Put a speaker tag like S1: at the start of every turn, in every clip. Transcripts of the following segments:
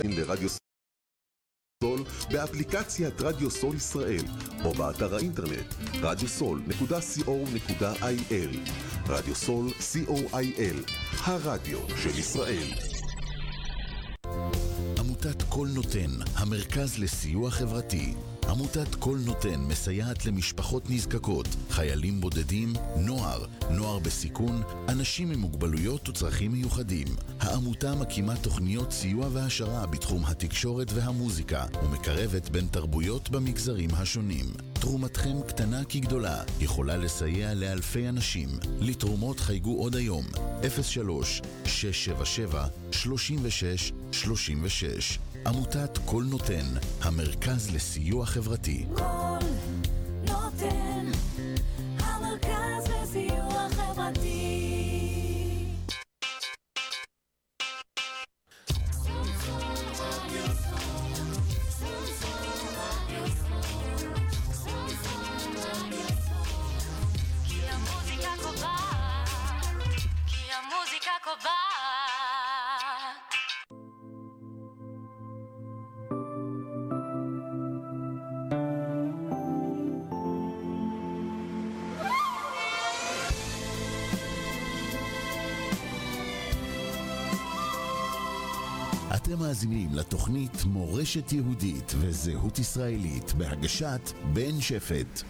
S1: לרדיו סול באפליקציית רדיו סול ישראל או באתר האינטרנט radiosol.co.il. רדיו סול co.il, הרדיו של ישראל.
S2: עמותת כל נותן, המרכז לסיוע חברתי. עמותת כל נותן מסייעת למשפחות נזקקות, חיילים בודדים, נוער בסיכון, אנשים עם מוגבלויות וצרכים מיוחדים. העמותה מקימה תוכניות סיוע והשרה בתחום התקשורת והמוזיקה ומקרבת בין תרבויות במגזרים השונים. תרומתכם קטנה כגדולה יכולה לסייע לאלפי אנשים. לתרומות חייגו עוד היום 03-677-3636. עמותת כל נותן, המרכז לסיוע חברתי.
S3: כל נותן, המרכז לסיוע חברתי.
S2: אתם מאזינים לתוכנית מורשת יהודית וזהות ישראלית בהגשת בן שפט.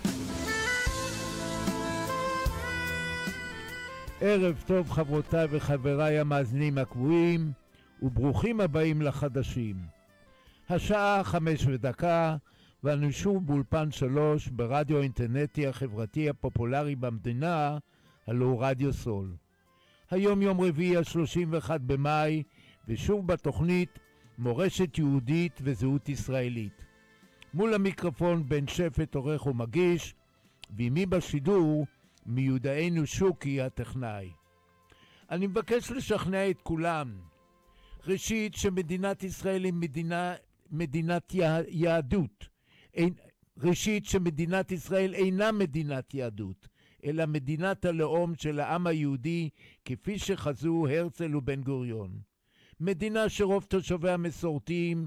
S4: ערב טוב חברותיי וחבריי המאזינים הקבועים, וברוכים הבאים לחדשים. השעה 5:01 ואנו שוב באולפן 3 ברדיו האינטרנטי החברתי הפופולרי במדינה, הלוא רדיו סול. היום יום רביעי 31 במאי, ושוב בתוכנית מורשת יהודית וזהות ישראלית. מול המיקרופון בן שפט עורך ומגיש, ועמי בשידור מיודענו שוקי הטכנאי. אני מבקש לשכנע את כולם, ראשית שמדינת ישראל היא מדינת יהדות. ראשית שמדינת ישראל אינה מדינת יהדות, אלא מדינת הלאום של העם היהודי, כפי שחזו הרצל ובן גוריון. מדינה שרוב תושביה מסורתיים,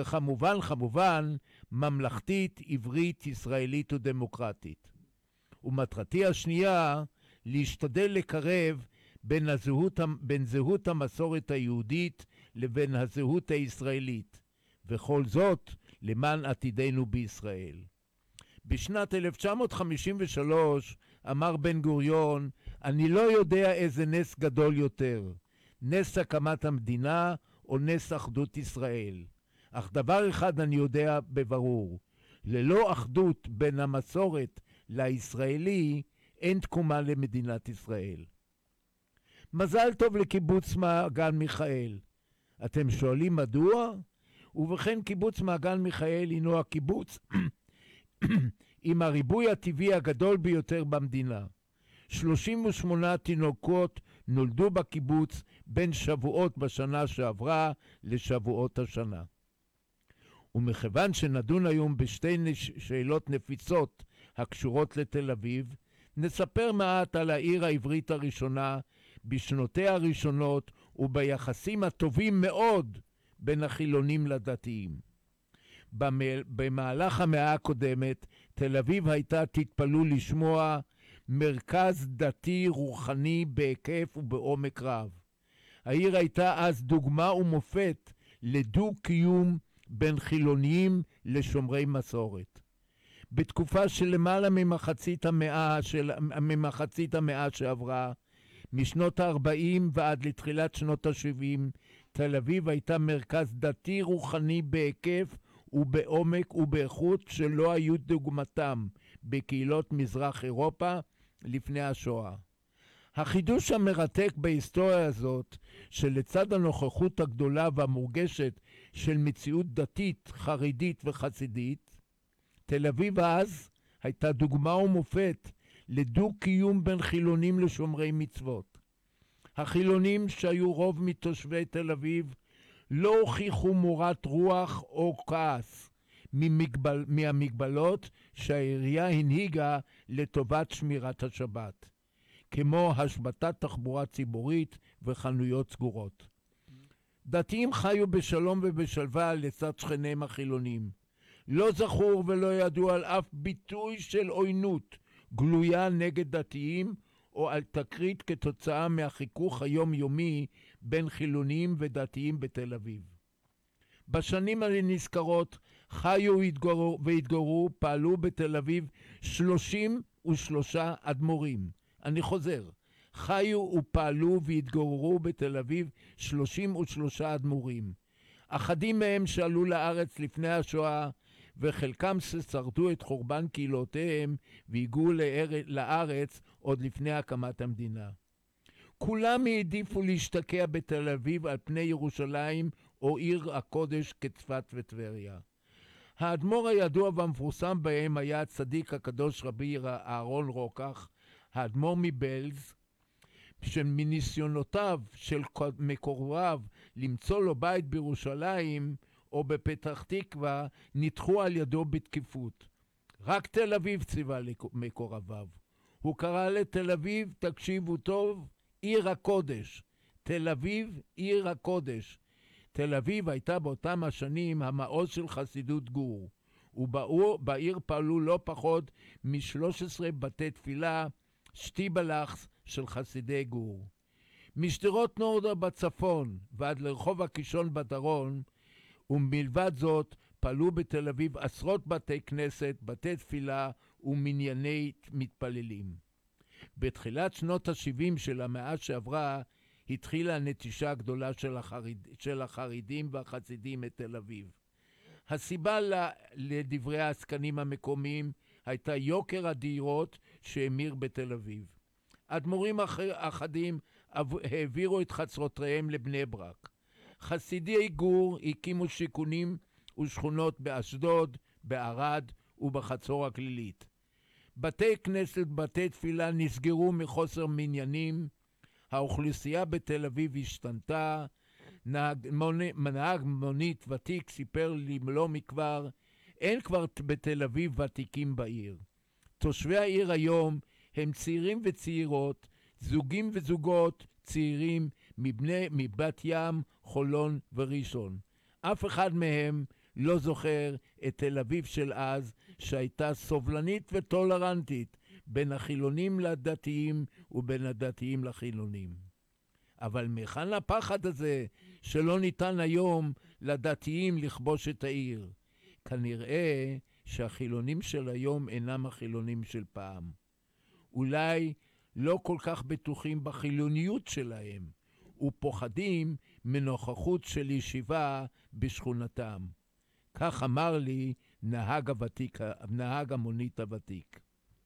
S4: וכמובן ממלכתית, עברית, ישראלית ודמוקרטית. ומטרתי השנייה, להשתדל לקרב בין זהות המסורת היהודית לבין הזהות הישראלית, וכל זאת למען עתידנו בישראל. בשנת 1953 אמר בן גוריון, אני לא יודע איזה נס גדול יותר, נס הקמת המדינה או נס אחדות ישראל. אך דבר אחד אני יודע בברור, ללא אחדות בין המסורת לישראלי אין תקומה למדינת ישראל. מזל טוב לקיבוץ מעגן מיכאל. אתם שואלים מדוע? ובכן, קיבוץ מעגן מיכאל הינו הקיבוץ עם הריבוי הטבעי הגדול ביותר במדינה. 38 תינוקות נולדו בקיבוץ בין שבועות בשנה שעברה לשבועות השנה. ומכיוון שנדון היום בשתי שאלות נפיצות הקשורות לתל אביב, נספר מעט על העיר העברית הראשונה בשנותיה הראשונות וביחסים הטובים מאוד בין החילונים לדתיים. במהלך המאה הקודמת, תל אביב הייתה, תתפלו לשמוע, מרכז דתי רוחני בהיקף ובעומק רב. העיר הייתה אז דוגמה ומופת לדו-קיום בין חילוניים לשומרי מסורת. בתקופה של למעלה ממחצית המאה שעברה, משנות ה-40 ועד לתחילת שנות ה-70, תל אביב הייתה מרכז דתי רוחני בהיקף ובעומק ובאיכות שלא היו דוגמתם בקהילות מזרח אירופה לפני השואה. החידוש המרתק בהיסטוריה הזאת, שלצד הנוכחות הגדולה והמורגשת של מציאות דתית, חרדית וחסידית, תל אביב אז הייתה דוגמה ומופת לדו-קיום בין חילונים לשומרי מצוות. החילונים שהיו רוב מתושבי תל אביב לא הוכיחו מורת רוח או כעס מהמגבלות שהעירייה הנהיגה לטובת שמירת השבת, כמו השבתת תחבורה ציבורית וחנויות סגורות. דתיים חיו בשלום ובשלווה לצד שכניהם החילונים. לא זכור ולא ידוע על אף ביטוי של עוינות גלויה נגד דתיים או על תקרית כתוצאה מהחיכוך היומיומי בין חילונים ודתיים בתל אביב. בשנים הנזכרות חיו והתגוררו, פעלו בתל אביב 33 אדמו"רים. אני חוזר, חיו ופעלו והתגוררו בתל אביב 33 אדמו"רים. אחדים מהם שעלו לארץ לפני השואה, וחלקם ששרדו את חורבן קהילותיהם והגיעו לארץ עוד לפני הקמת המדינה. כולם העדיפו להשתקע בתל אביב על פני ירושלים או עיר הקודש כצפת וטבריה. האדמו"ר הידוע והמפורסם בהם היה הצדיק הקדוש רבי אהרון רוקח, האדמו"ר מבלז, שמניסיונותיו של מקורביו למצוא לו בית בירושלים או בפתח תקווה נדחו על ידו בתקיפות. רק תל אביב ציווה למקורביו. הוא קרא לתל אביב, תקשיבו טוב, עיר הקודש. תל אביב, עיר הקודש. תל אביב הייתה באותם השנים המעוז של חסידות גור, ובעיר פעלו לא פחות מ-13 בתי תפילה, שטיבלחס של חסידי גור. משדרות נורדה בצפון ועד לרחוב הקישון בדרום, ומלבד זאת פעלו בתל אביב עשרות בתי כנסת, בתי תפילה ומנייני מתפללים. בתחילת שנות ה-70 של המאה שעברה התחילה הנטישה הגדולה של החרדים והחסידים מתל אביב. הסיבה לדברי העסקנים המקומיים הייתה יוקר הדירות שהמיר בתל אביב. אדמו"רים אחדים העבירו את חצרותיהם לבני ברק. חסידי גור הקימו שיכונים ושכונות באשדוד, בערד ובחצור הכלילית. בתי כנסת, בתי תפילה נסגרו מחוסר מניינים. האוכלוסייה בתל אביב השתנתה. נהג מונית ותיק סיפר לי לא מכבר, אין כבר בתל אביב ותיקים בעיר. תושבי העיר היום הם צעירים וצעירות, זוגים וזוגות צעירים מבת ים, חולון וראשון. אף אחד מהם לא זוכר את תל אביב של אז, שהייתה סובלנית וטולרנטית בין החילונים לדתיים ובין הדתיים לחילונים. אבל מכאן הפחד הזה שלא ניתן היום לדתיים לכבוש את העיר? כנראה שהחילונים של היום אינם החילונים של פעם. אולי לא כל כך בטוחים בחילוניות שלהם, ופוחדים מנוכחות של ישיבה בשכונתם. כך אמר לי נהג המונית הוותיק.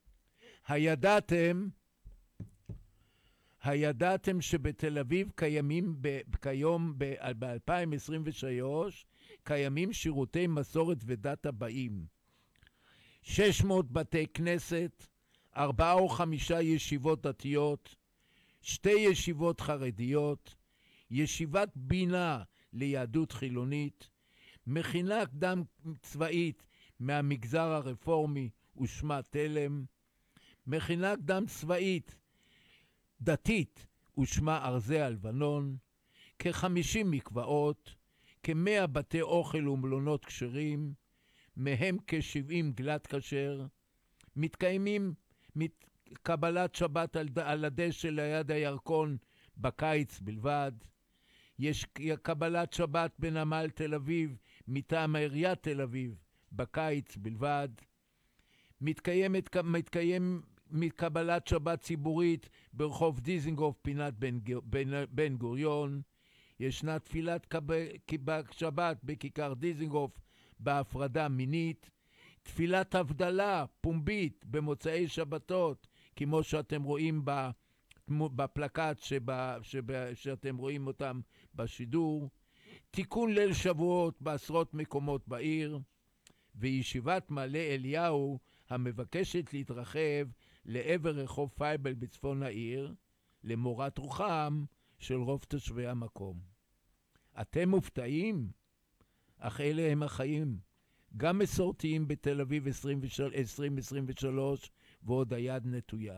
S4: הידעתם שבתל אביב כיום ב-2023 קיימים שירותי מסורת ודת הבאים: 600 בתי כנסת, 4 או 5 ישיבות דתיות, 2 ישיבות חרדיות, ישיבת בינה ליהדות חילונית, מכינה קדם צבאית מהמגזר הרפורמי ושמה תלם, מכינה קדם צבאית דתית ושמה ארזי הלבנון, כ-50 מקוואות, כ-100 בתי אוכל ומלונות כשרים, מהם כ-70 גלת כשר, מתקיימים קבלת שבת על הדשא ליד הירקון בקיץ בלבד, יש קבלת שבת בנמל תל אביב מטעם עיריית תל אביב בקיץ בלבד, מתקיים קבלת שבת ציבורית ברחוב דיזינגוף פינת בן גוריון, ישנה תפילת שבת בכיכר דיזינגוף בהפרדה מינית, תפילת הבדלה פומבית במוצאי שבתות, כמו שאתם רואים בפלקט שאתם רואים אותם בשידור, תיקון ליל שבועות בעשרות מקומות בעיר, וישיבת מעלה אליהו המבקשת להתרחב לעבר רחוב פייבל בצפון העיר, למורת רוחם של רוב תושבי המקום. אתם מופתעים? אך אלה הם החיים. גם מסורתיים בתל אביב 2023 ועוד היד נטויה.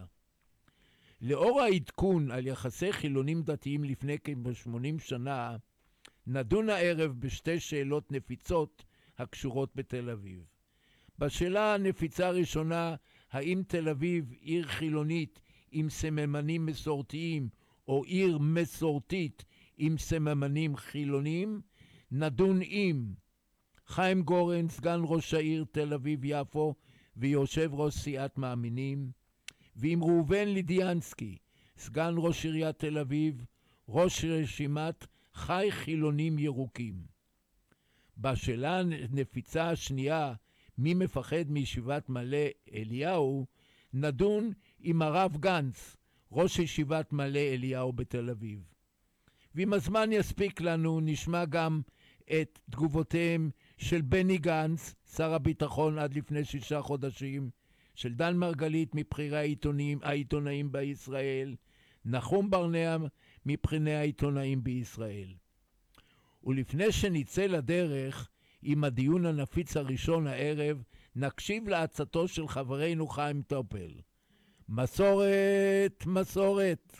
S4: לאור העדכון על יחסי חילונים דתיים לפני כ-80 שנה, נדון הערב בשתי שאלות נפיצות הקשורות בתל אביב. בשאלה הנפיצה הראשונה, האם תל אביב עיר חילונית עם סממנים מסורתיים או עיר מסורתית עם סממנים חילוניים, נדון עם חיים גורן, סגן ראש העיר תל אביב-יפו ויושב ראש סיעת מאמינים, ועם ראובן לידיאנסקי, סגן ראש עיריית תל אביב, ראש רשימת חי חילונים ירוקים. בשאלה הנפיצה השנייה, מי מפחד מישיבת מלא אליהו, נדון עם הרב גנץ, ראש ישיבת מלא אליהו בתל אביב. ואם הזמן יספיק לנו, נשמע גם את תגובותיהם של בני גנץ, שר הביטחון עד לפני 6 חודשים, של דן מרגלית מבחירי העיתונאים בישראל, נחום ברנע מבחיני העיתונאים בישראל. ולפני שנצא לדרך עם הדיון הנפיץ הראשון הערב, נקשיב לעצתו של חברנו חיים טופל. מסורת, מסורת.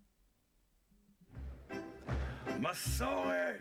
S5: מסורת.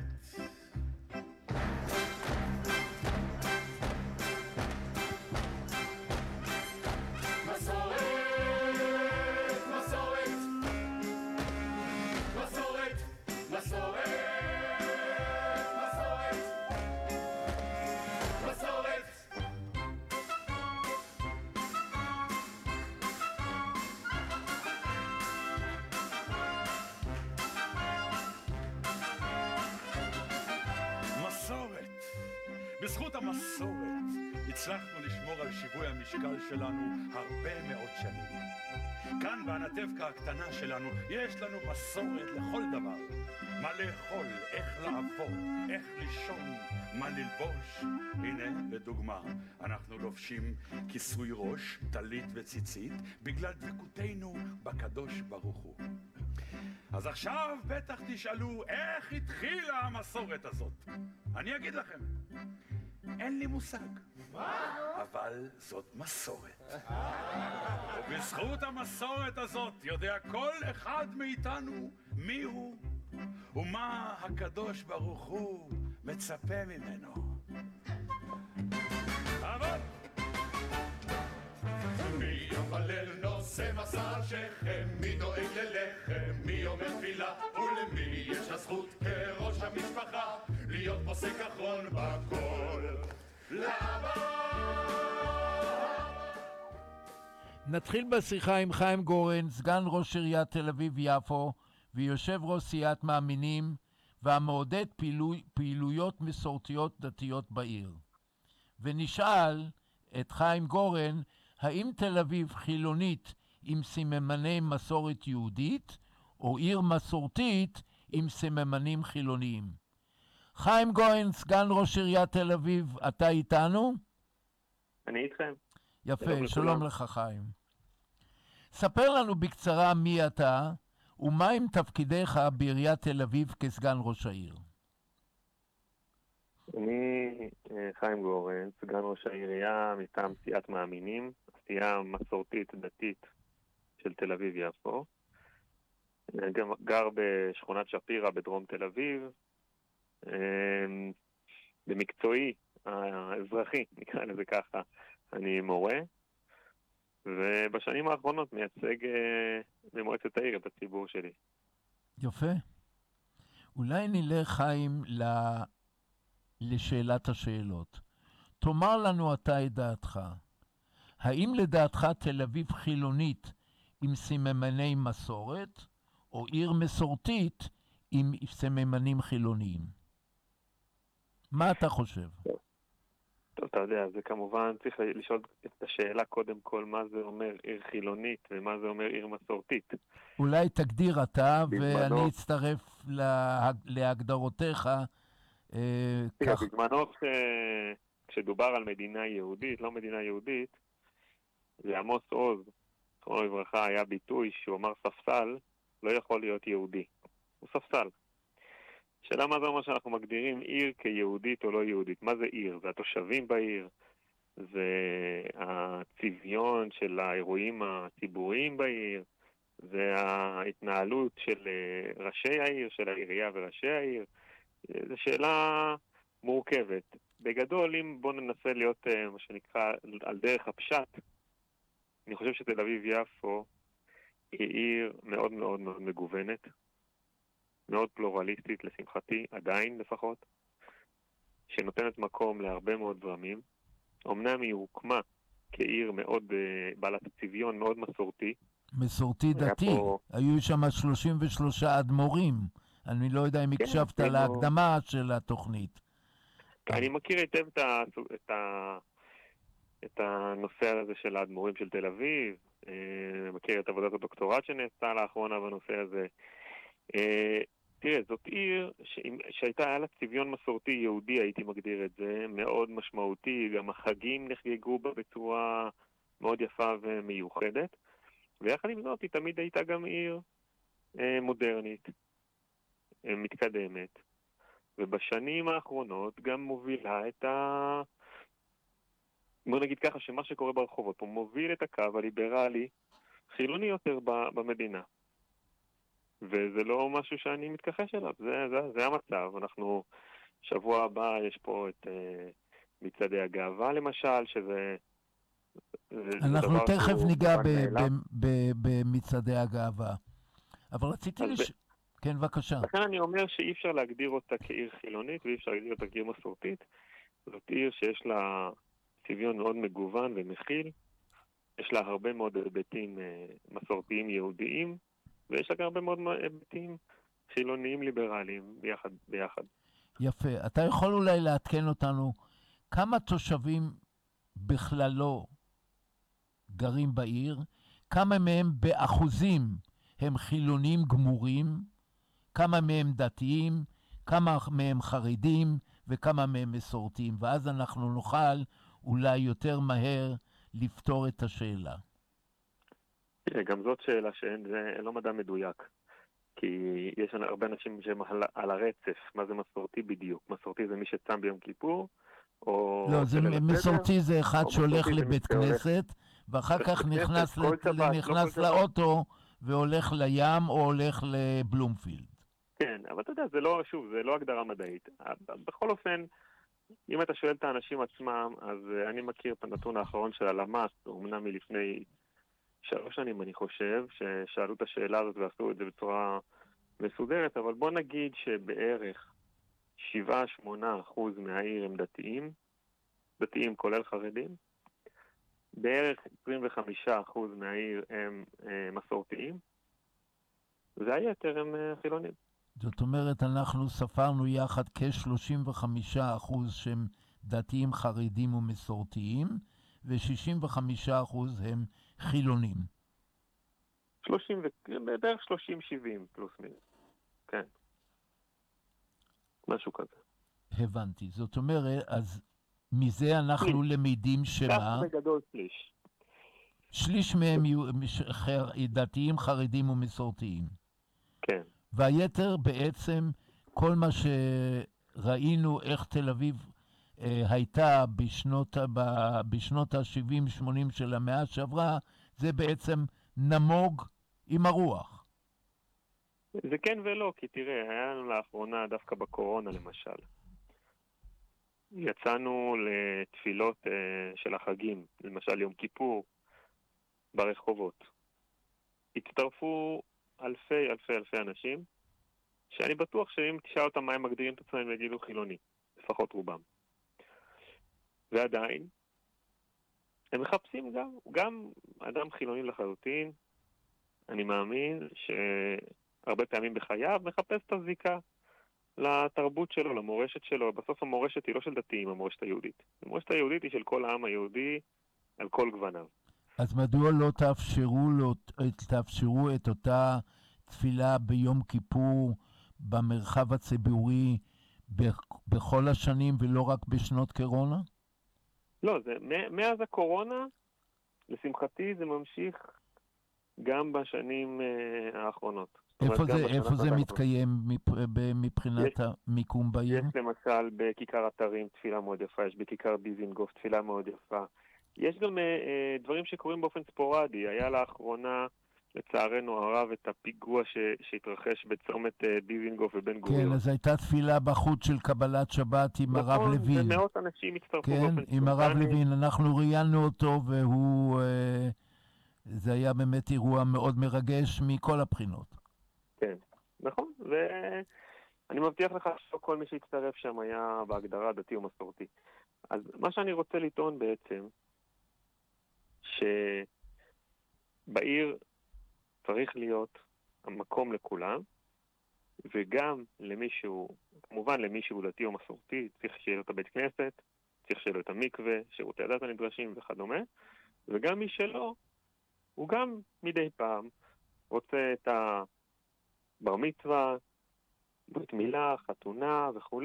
S5: בזכות המסורת הצלחנו לשמור על שיווי המשקל שלנו הרבה מאוד שנים. כאן בענתבקה הקטנה שלנו יש לנו מסורת לכל דבר. מה לאכול, איך לעבוד, איך לישון, מה ללבוש. הנה לדוגמה, אנחנו לובשים כיסוי ראש, טלית וציצית בגלל דבקותנו בקדוש ברוך הוא. אז עכשיו בטח תשאלו איך התחילה המסורת הזאת. אני אגיד לכם, אין לי מושג. אבל זאת מסורת. ובזכות המסורת הזאת יודע כל אחד מאיתנו מי הוא ומה הקדוש ברוך הוא מצפה ממנו. אבל מי ימלל נושא מסע שכם, מי דואג ללחם, מי אומר תפילה, ולמי יש הזכות כראש המשפחה להיות פוסק אחרון בכל.
S4: נתחיל בשיחה עם חיים גורן, סגן ראש עיריית תל אביב-יפו ויושב ראש סיעת מאמינים, והמעודד פעילויות מסורתיות דתיות בעיר. ונשאל את חיים גורן, האם תל אביב חילונית עם סממני מסורת יהודית, או עיר מסורתית עם סממנים חילוניים? חיים גורן, סגן ראש עיריית תל אביב, אתה איתנו?
S6: אני איתכם.
S4: יפה, שלום לך חיים. ספר לנו בקצרה מי אתה, ומה עם תפקידיך בעיריית תל אביב כסגן ראש העיר?
S6: אני חיים גורן, סגן ראש העירייה מטעם סיעת מאמינים, סיעה מסורתית דתית של תל אביב-יפו. גם גר בשכונת שפירא בדרום תל אביב. במקצועי האזרחי, נקרא לזה ככה, אני מורה, ובשנים האחרונות מייצג במועצת העיר את הציבור שלי.
S4: יפה. אולי נלך חיים לשאלת השאלות. תאמר לנו אתה את דעתך. האם לדעתך תל אביב חילונית עם סממני מסורת, או עיר מסורתית עם סממנים חילוניים? מה אתה חושב?
S6: טוב, אתה יודע, זה כמובן צריך לשאול את השאלה קודם כל, מה זה אומר עיר חילונית ומה זה אומר עיר מסורתית.
S4: אולי תגדיר אתה, ואני אצטרף להגדרותיך.
S6: בזמנו כשדובר על מדינה יהודית, לא מדינה יהודית, לעמוס עוז, זכרונו לברכה, היה ביטוי שהוא אמר ספסל לא יכול להיות יהודי. הוא ספסל. שאלה מה זה אומר שאנחנו מגדירים עיר כיהודית או לא יהודית. מה זה עיר? זה התושבים בעיר, זה הצביון של האירועים הציבוריים בעיר, זה ההתנהלות של ראשי העיר, של העירייה וראשי העיר. זו שאלה מורכבת. בגדול, אם בוא ננסה להיות מה שנקרא על דרך הפשט, אני חושב שתל אביב-יפו היא עיר מאוד מאוד מאוד מגוונת, מאוד פלורליסטית לשמחתי, עדיין לפחות, שנותנת מקום להרבה מאוד זרמים. אמנם היא הוקמה כעיר מאוד בעלת צביון מאוד מסורתי.
S4: מסורתי דתי. היו שם 33 אדמו"רים. אני לא יודע אם הקשבת להקדמה של התוכנית.
S6: אני מכיר היטב את הנושא הזה של האדמו"רים של תל אביב, מכיר את עבודת הדוקטורט שנעשתה לאחרונה בנושא הזה. תראה, זאת עיר היה לה צביון מסורתי יהודי, הייתי מגדיר את זה, מאוד משמעותי, גם החגים נחגגו בה בצורה מאוד יפה ומיוחדת, ויחד עם זאת היא תמיד הייתה גם עיר מודרנית, מתקדמת, ובשנים האחרונות גם מובילה בוא נגיד ככה שמה שקורה ברחובות פה מוביל את הקו הליברלי חילוני יותר במדינה. וזה לא משהו שאני מתכחש אליו, זה המצב. אנחנו, שבוע הבא יש פה את מצעדי הגאווה למשל, שזה...
S4: אנחנו תכף ניגע במצעדי הגאווה. אבל רציתי כן, בבקשה.
S6: לכן אני אומר שאי אפשר להגדיר אותה כעיר חילונית, ואי אפשר להגדיר אותה כעיר מסורתית. זאת עיר שיש לה צביון מאוד מגוון ומכיל, יש לה הרבה מאוד היבטים מסורתיים יהודיים, ויש לה גם הרבה מאוד היבטים חילוניים ליברליים ביחד.
S4: יפה. אתה יכול אולי לעדכן אותנו כמה תושבים בכללו גרים בעיר, כמה מהם באחוזים הם חילונים גמורים, כמה מהם דתיים, כמה מהם חרדים וכמה מהם מסורתיים, ואז אנחנו נוכל אולי יותר מהר לפתור את השאלה.
S6: גם זאת שאלה זה לא מדע מדויק, כי יש הרבה אנשים שהם על הרצף. מה זה מסורתי בדיוק? מסורתי זה מי שצם ביום כיפור, או...
S4: לא, מסורתי זה אחד שהולך לבית כנסת, ואחר כך נכנס לאוטו והולך לים או הולך לבלומפילד.
S6: כן, אבל אתה יודע, זה לא הגדרה מדעית. בכל אופן, אם אתה שואל את האנשים עצמם, אז אני מכיר את הנתון האחרון של הלמ"ס, אומנם מלפני 3 שנים אני חושב, ששאלו את השאלה הזאת ועשו את זה בצורה מסודרת, אבל בוא נגיד שבערך 7-8% מהעיר הם דתיים כולל חרדים, בערך 25% מהעיר הם מסורתיים, והיתר הם חילונים.
S4: זאת אומרת, אנחנו ספרנו יחד כ-35% שהם דתיים, חרדים ומסורתיים, ו-65% הם חילונים.
S6: בערך 30-70 פלוס מינוס. כן. משהו כזה.
S4: הבנתי. זאת אומרת, אז מזה אנחנו למדים שמה...
S6: כך בגדול שליש.
S4: שליש מהם יהיו דתיים, חרדים ומסורתיים.
S6: כן.
S4: והיתר בעצם כל מה שראינו איך תל אביב הייתה בשנות ה-70-80 של המאה שעברה, זה בעצם נמוג עם הרוח.
S6: זה כן ולא, כי תראה, היה לנו לאחרונה דווקא בקורונה למשל. יצאנו לתפילות של החגים, למשל יום כיפור, ברחובות. הצטרפו אלפי אנשים, שאני בטוח שאם תשאל אותם מה הם מגדירים את עצמם, הם יגידו חילוני, לפחות רובם. ועדיין, הם מחפשים גם אדם חילוני לחלוטין. אני מאמין שהרבה פעמים בחייו מחפש את הזיקה לתרבות שלו, למורשת שלו. בסוף המורשת היא לא של דתיים, המורשת היהודית. המורשת היהודית היא של כל העם היהודי על כל גווניו.
S4: אז מדוע לא תאפשרו את אותה תפילה ביום כיפור במרחב הציבורי בכל השנים ולא רק בשנות קורונה?
S6: לא, מאז הקורונה, לשמחתי זה ממשיך גם בשנים האחרונות.
S4: איפה זה מתקיים מבחינת המיקום בעיר?
S6: יש למשל בכיכר אתרים תפילה מאוד יפה, יש בכיכר דיזינגוף תפילה מאוד יפה. יש גם דברים שקורים באופן ספורדי. היה לאחרונה לצערנו הרב את הפיגוע שהתרחש בצומת דיזינגוף ובן
S4: כן,
S6: גוריון.
S4: אז הייתה תפילה בחוץ של קבלת שבת עם הרב לוין.
S6: נכון, ומאות אנשים הצטרפו
S4: כן,
S6: באופן
S4: עם הרב
S6: ספונטני.
S4: לוין, אנחנו ראיינו אותו, והוא, זה היה באמת אירוע מאוד מרגש מכל הבחינות.
S6: כן, נכון, ואני מבטיח לך שכל מי שהצטרף שם היה בהגדרה דתי ומסורתי. אז מה שאני רוצה לטעון בעצם, שבעיר צריך להיות המקום לכולם, וגם למישהו, כמובן למישהו דתי או מסורתי, צריך שיהיה לו את הבית כנסת, צריך שיהיה לו את המקווה, שירותי הדת הנדרשים וכדומה, וגם מי שלא, הוא גם מדי פעם רוצה את הבר מצווה, ברית מילה, חתונה וכו',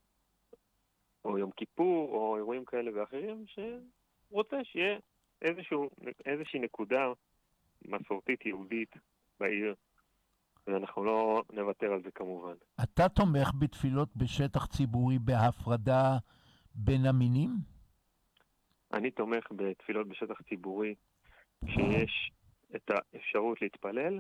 S6: או יום כיפור, או אירועים כאלה ואחרים, שרוצה שיהיה איזושהי נקודה מסורתית יהודית בעיר, ואנחנו לא נוותר על זה כמובן.
S4: אתה תומך בתפילות בשטח ציבורי בהפרדה בין המינים?
S6: אני תומך בתפילות בשטח ציבורי שיש את האפשרות להתפלל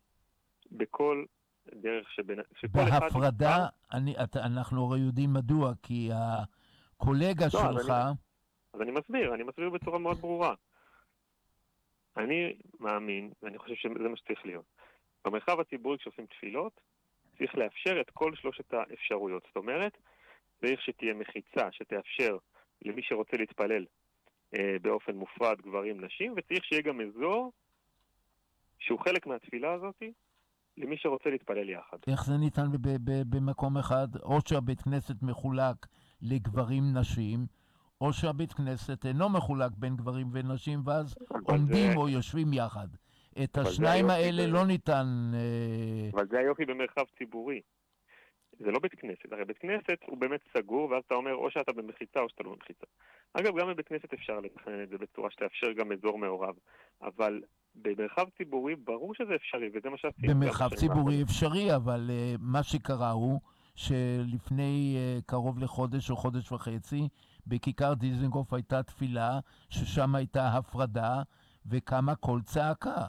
S6: בכל דרך
S4: בהפרדה, אנחנו הרי יודעים מדוע, כי הקולגה שלך...
S6: אז אני מסביר בצורה מאוד ברורה. אני מאמין, ואני חושב שזה מה שצריך להיות. במרחב הציבורי כשעושים תפילות, צריך לאפשר את כל שלושת האפשרויות. זאת אומרת, צריך שתהיה מחיצה שתאפשר למי שרוצה להתפלל באופן מופרד גברים נשים, וצריך שיהיה גם אזור שהוא חלק מהתפילה הזאת למי שרוצה להתפלל יחד.
S4: איך זה ניתן במקום אחד? או שהבית כנסת מחולק לגברים נשים, או שהבית כנסת אינו מחולק בין גברים ונשים, ואז עומדים או יושבים יחד. את השניים האלה לא ניתן...
S6: אבל זה היופי במרחב ציבורי. זה לא בית כנסת. הרי בית כנסת הוא באמת סגור, ואז אתה אומר או שאתה במחיצה או שאתה לא במחיצה. אגב, גם בבית כנסת אפשר לתכנן את זה בצורה שתאפשר גם אזור מעורב. אבל במרחב ציבורי ברור שזה אפשרי, וזה מה שעשיתי.
S4: במרחב ציבורי אפשרי, אבל מה שקרה הוא שלפני קרוב לחודש או חודש וחצי, בכיכר דיזנגוף הייתה תפילה, ששם הייתה הפרדה, וקמה קול צעקה.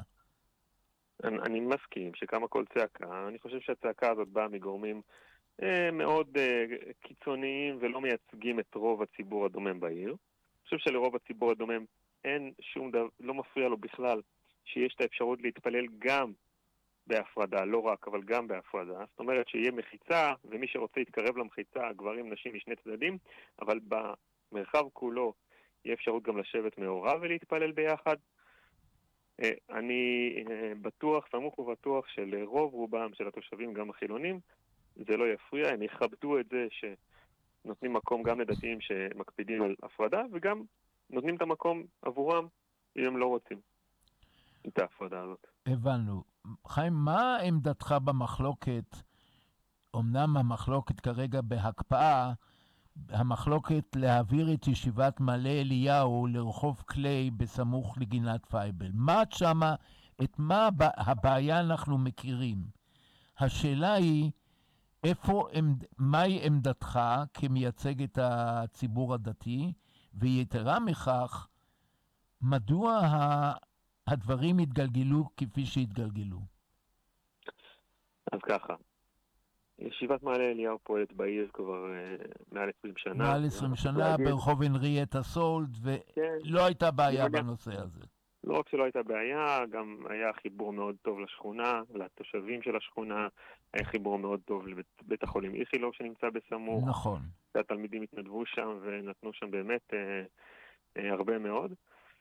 S6: אני מסכים שקמה קול צעקה. אני חושב שהצעקה הזאת באה מגורמים מאוד קיצוניים ולא מייצגים את רוב הציבור הדומם בעיר. אני חושב שלרוב הציבור הדומם אין שום דבר, לא מפריע לו בכלל שיש את האפשרות להתפלל גם בהפרדה, לא רק, אבל גם בהפרדה. זאת אומרת שיהיה מחיצה, ומי שרוצה להתקרב למחיצה, גברים, נשים משני צדדים, אבל במרחב כולו יהיה אפשרות גם לשבת מעורב ולהתפלל ביחד. אני בטוח, סמוך ובטוח שלרוב רובם של התושבים, גם החילונים, זה לא יפריע, הם יכבדו את זה שנותנים מקום גם לדתיים שמקפידים על הפרדה, וגם נותנים את המקום עבורם אם הם לא רוצים את ההפרדה הזאת.
S4: הבנו. חיים, מה עמדתך במחלוקת? אמנם המחלוקת כרגע בהקפאה, המחלוקת להעביר את ישיבת מעלה אליהו לרחוב קליי בסמוך לגינת פייבל. מה שמה, את מה הבעיה אנחנו מכירים? השאלה היא, מהי עמדתך כמייצג את הציבור הדתי, ויתרה מכך, מדוע הדברים התגלגלו כפי שהתגלגלו?
S6: אז ככה, ישיבת מעלה אליהו פועלת בעיר כבר מעל 20 שנה.
S4: מעל 20 שנה ברחוב הנריאטה סולד, ולא הייתה בעיה בנושא הזה.
S6: לא רק שלא הייתה בעיה, גם היה חיבור מאוד טוב לשכונה, לתושבים של השכונה, היה חיבור מאוד טוב לבית החולים איכילוב שנמצא בסמוך.
S4: נכון.
S6: והתלמידים התנדבו שם ונתנו שם באמת הרבה מאוד.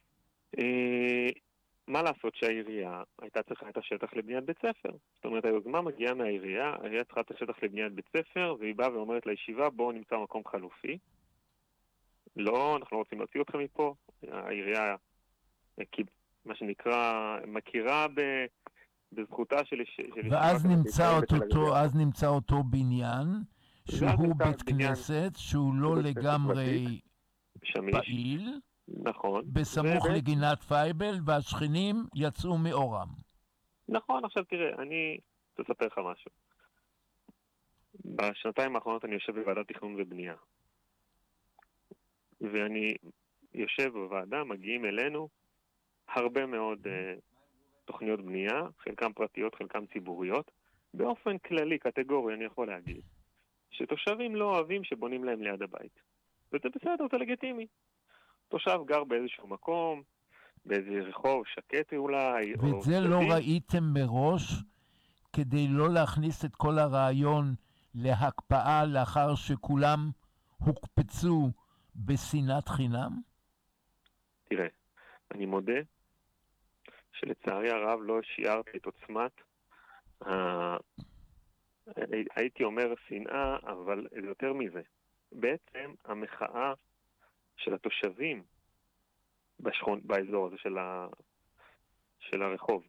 S6: מה לעשות שהעירייה הייתה צריכה את השטח לבניית בית ספר? זאת אומרת, היוזמה מגיעה מהעירייה, העירייה צריכה את השטח לבניית בית ספר, והיא באה ואומרת לישיבה, בואו נמצא מקום חלופי. לא, אנחנו לא רוצים להוציא אתכם מפה. העירייה, מה שנקרא, מכירה בזכותה של
S4: ואז נמצא אותו בניין, שהוא בית כנסת, שהוא לא לגמרי פעיל.
S6: נכון.
S4: בסמוך לגינת פייבל, והשכנים יצאו מאורם.
S6: נכון, עכשיו תראה, אני רוצה לספר לך משהו. בשנתיים האחרונות אני יושב בוועדת תכנון ובנייה. ואני יושב בוועדה, מגיעים אלינו הרבה מאוד תוכניות בנייה, חלקם פרטיות, חלקם ציבוריות. באופן כללי, קטגורי, אני יכול להגיד, שתושבים לא אוהבים שבונים להם ליד הבית. וזה בסדר, זה לגיטימי. תושב גר באיזשהו מקום, באיזה רחוב שקט אולי.
S4: ואת זה לא ראיתם מראש כדי לא להכניס את כל הרעיון להקפאה לאחר שכולם הוקפצו בשנאת חינם?
S6: תראה, אני מודה שלצערי הרב לא שיערתי את עוצמת, הייתי אומר שנאה, אבל יותר מזה. בעצם המחאה של התושבים באזור הזה של הרחוב,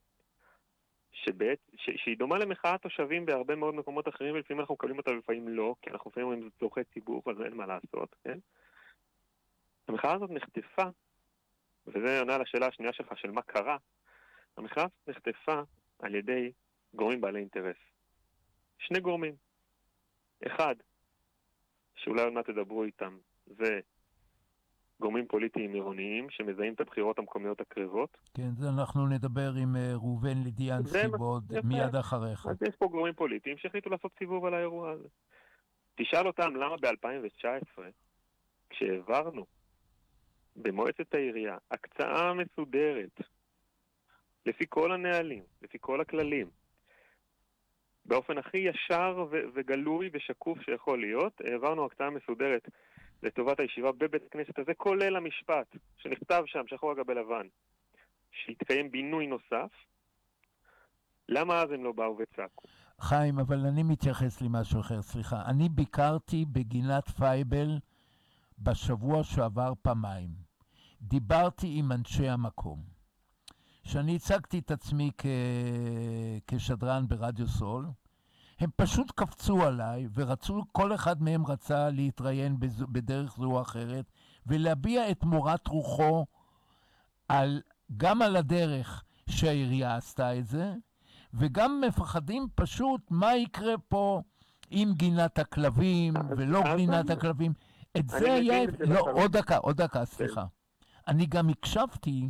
S6: שהיא דומה למחאת תושבים בהרבה מאוד מקומות אחרים, ולפעמים אנחנו מקבלים אותה ולפעמים לא, כי אנחנו לפעמים אומרים זה צורכי ציבור, אז אין מה לעשות, כן? המחאה הזאת נחטפה, וזה עונה לשאלה השנייה שלך של מה קרה. המחאה הזאת נחטפה על ידי גורמים בעלי אינטרס. שני גורמים. אחד, שאולי עוד מעט תדברו איתם, זה גורמים פוליטיים עירוניים שמזהים את הבחירות המקומיות הקרבות.
S4: כן, זה אנחנו נדבר עם ראובן לדיאנסקי בעוד מיד אחריך.
S6: אז יש פה גורמים פוליטיים שהחליטו לעשות סיבוב על האירוע הזה. תשאל אותם למה ב-2019, כשהעברנו במועצת העירייה הקצאה מסודרת, לפי כל הנהלים, לפי כל הכללים, באופן הכי ישר וגלוי ושקוף שיכול להיות, העברנו הקצאה מסודרת לטובת הישיבה בבית הכנסת הזה, כולל המשפט שנכתב שם, שחור על גבי לבן, שהתקיים בינוי נוסף. למה אז הם לא באו וצעקו?
S4: חיים, אבל אני מתייחס למשהו אחר, סליחה. אני ביקרתי בגינת פייבל בשבוע שעבר פעמיים. דיברתי עם אנשי המקום. שאני הצגתי את עצמי כשדרן ברדיו סול, הם פשוט קפצו עליי ורצו, כל אחד מהם רצה להתראיין בדרך זו או אחרת, ולהביע את מורת רוחו גם על הדרך שהעירייה עשתה את זה, וגם מפחדים פשוט מה יקרה פה עם גינת הכלבים ולא גינת הכלבים. את זה היה... לא, עוד דקה, סליחה. אני גם הקשבתי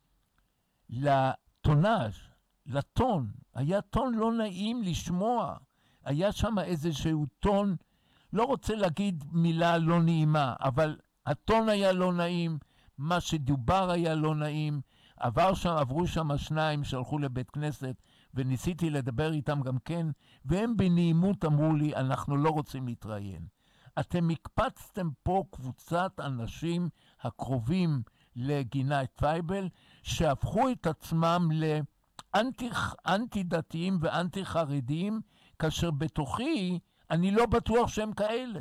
S4: לטונאז', לטון. היה טון לא נעים לשמוע. היה שם איזשהו טון, לא רוצה להגיד מילה לא נעימה, אבל הטון היה לא נעים, מה שדובר היה לא נעים. עברו שם שניים שהלכו לבית כנסת, וניסיתי לדבר איתם גם כן, והם בנעימות אמרו לי, אנחנו לא רוצים להתראיין. אתם הקפצתם פה קבוצת אנשים הקרובים לגינת פייבל, שהפכו את עצמם לאנטי דתיים ואנטי חרדיים, כאשר בתוכי אני לא בטוח שהם כאלה.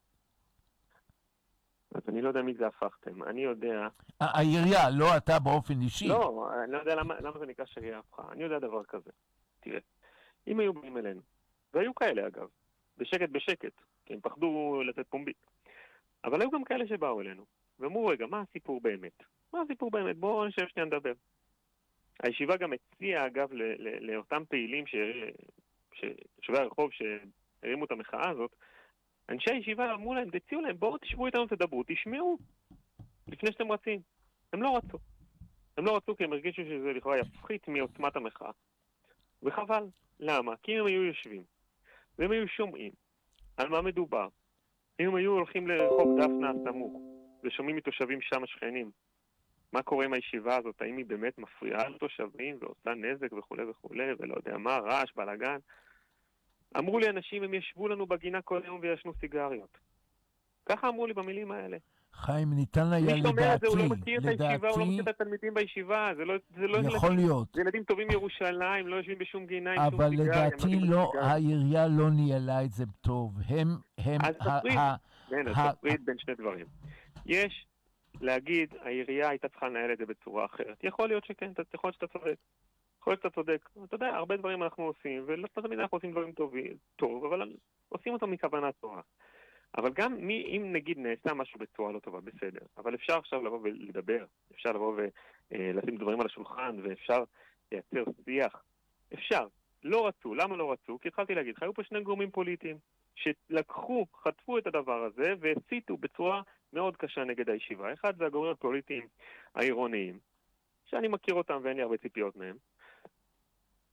S6: אז אני לא יודע מי זה הפכתם. אני יודע...
S4: העירייה, לא אתה באופן אישי.
S6: לא, אני לא יודע למה זה נקרא שהעירייה הפכה. אני יודע דבר כזה. תראה, אם היו באים אלינו, והיו כאלה אגב, בשקט, כי הם פחדו לתת פומבי. אבל היו גם כאלה שבאו אלינו, ואמרו, רגע, מה הסיפור באמת? בואו נשב שנייה נדבר. הישיבה גם הציעה, אגב, לאותם פעילים שתושבי הרחוב שהרימו את המחאה הזאת, אנשי הישיבה אמרו להם, הציעו להם, בואו תשבו איתנו, תדברו, תשמעו, לפני שאתם רצים. הם לא רצו כי הם הרגישו שזה לכאורה יפחית מעוצמת המחאה. וחבל. למה? כי אם הם היו יושבים, והם היו שומעים על מה מדובר, אם הם היו הולכים לרחוב דפנה הסמוך, ושומעים מתושבים שם השכנים, מה קורה עם הישיבה הזאת? האם היא באמת מפריעה לתושבים ועושה נזק וכו', ולא יודע מה, רעש, בלגן. אמרו לי אנשים, הם ישבו לנו בגינה כל יום וישנו סיגריות. ככה אמרו לי במילים האלה.
S4: חיים, ניתן היה לדעתי,
S6: הוא לא מכיר את הישיבה, הוא לא מכיר את התלמידים בישיבה, זה לא
S4: יכול להיות.
S6: זה ילדים טובים מירושלים, לא יושבים בשום גינה עם שום
S4: אבל
S6: סיגריה.
S4: לדעתי לא, העירייה לא ניהלה את זה טוב.
S6: אז תפריד בין שני דברים. יש להגיד, העירייה הייתה צריכה לנהל את זה בצורה אחרת. יכול להיות שכן, יכול להיות שאתה צודק. אתה יודע, הרבה דברים אנחנו עושים, ולא תמיד אנחנו עושים דברים טוב, אבל עושים אותם מכוונה טובה. אבל גם אם נגיד נעשה משהו בצורה לא טובה, בסדר. אבל אפשר עכשיו לבוא ולדבר, אפשר לבוא ולשים דברים על השולחן, ואפשר לייצר שיח. אפשר. לא רצו. למה לא רצו? כי התחלתי להגיד, היו פה שני גורמים פוליטיים חטפו את הדבר הזה, והציתו בצורה מאוד קשה נגד הישיבה. אחד זה הגורמים הפוליטיים העירוניים, שאני מכיר אותם ואין לי הרבה ציפיות מהם.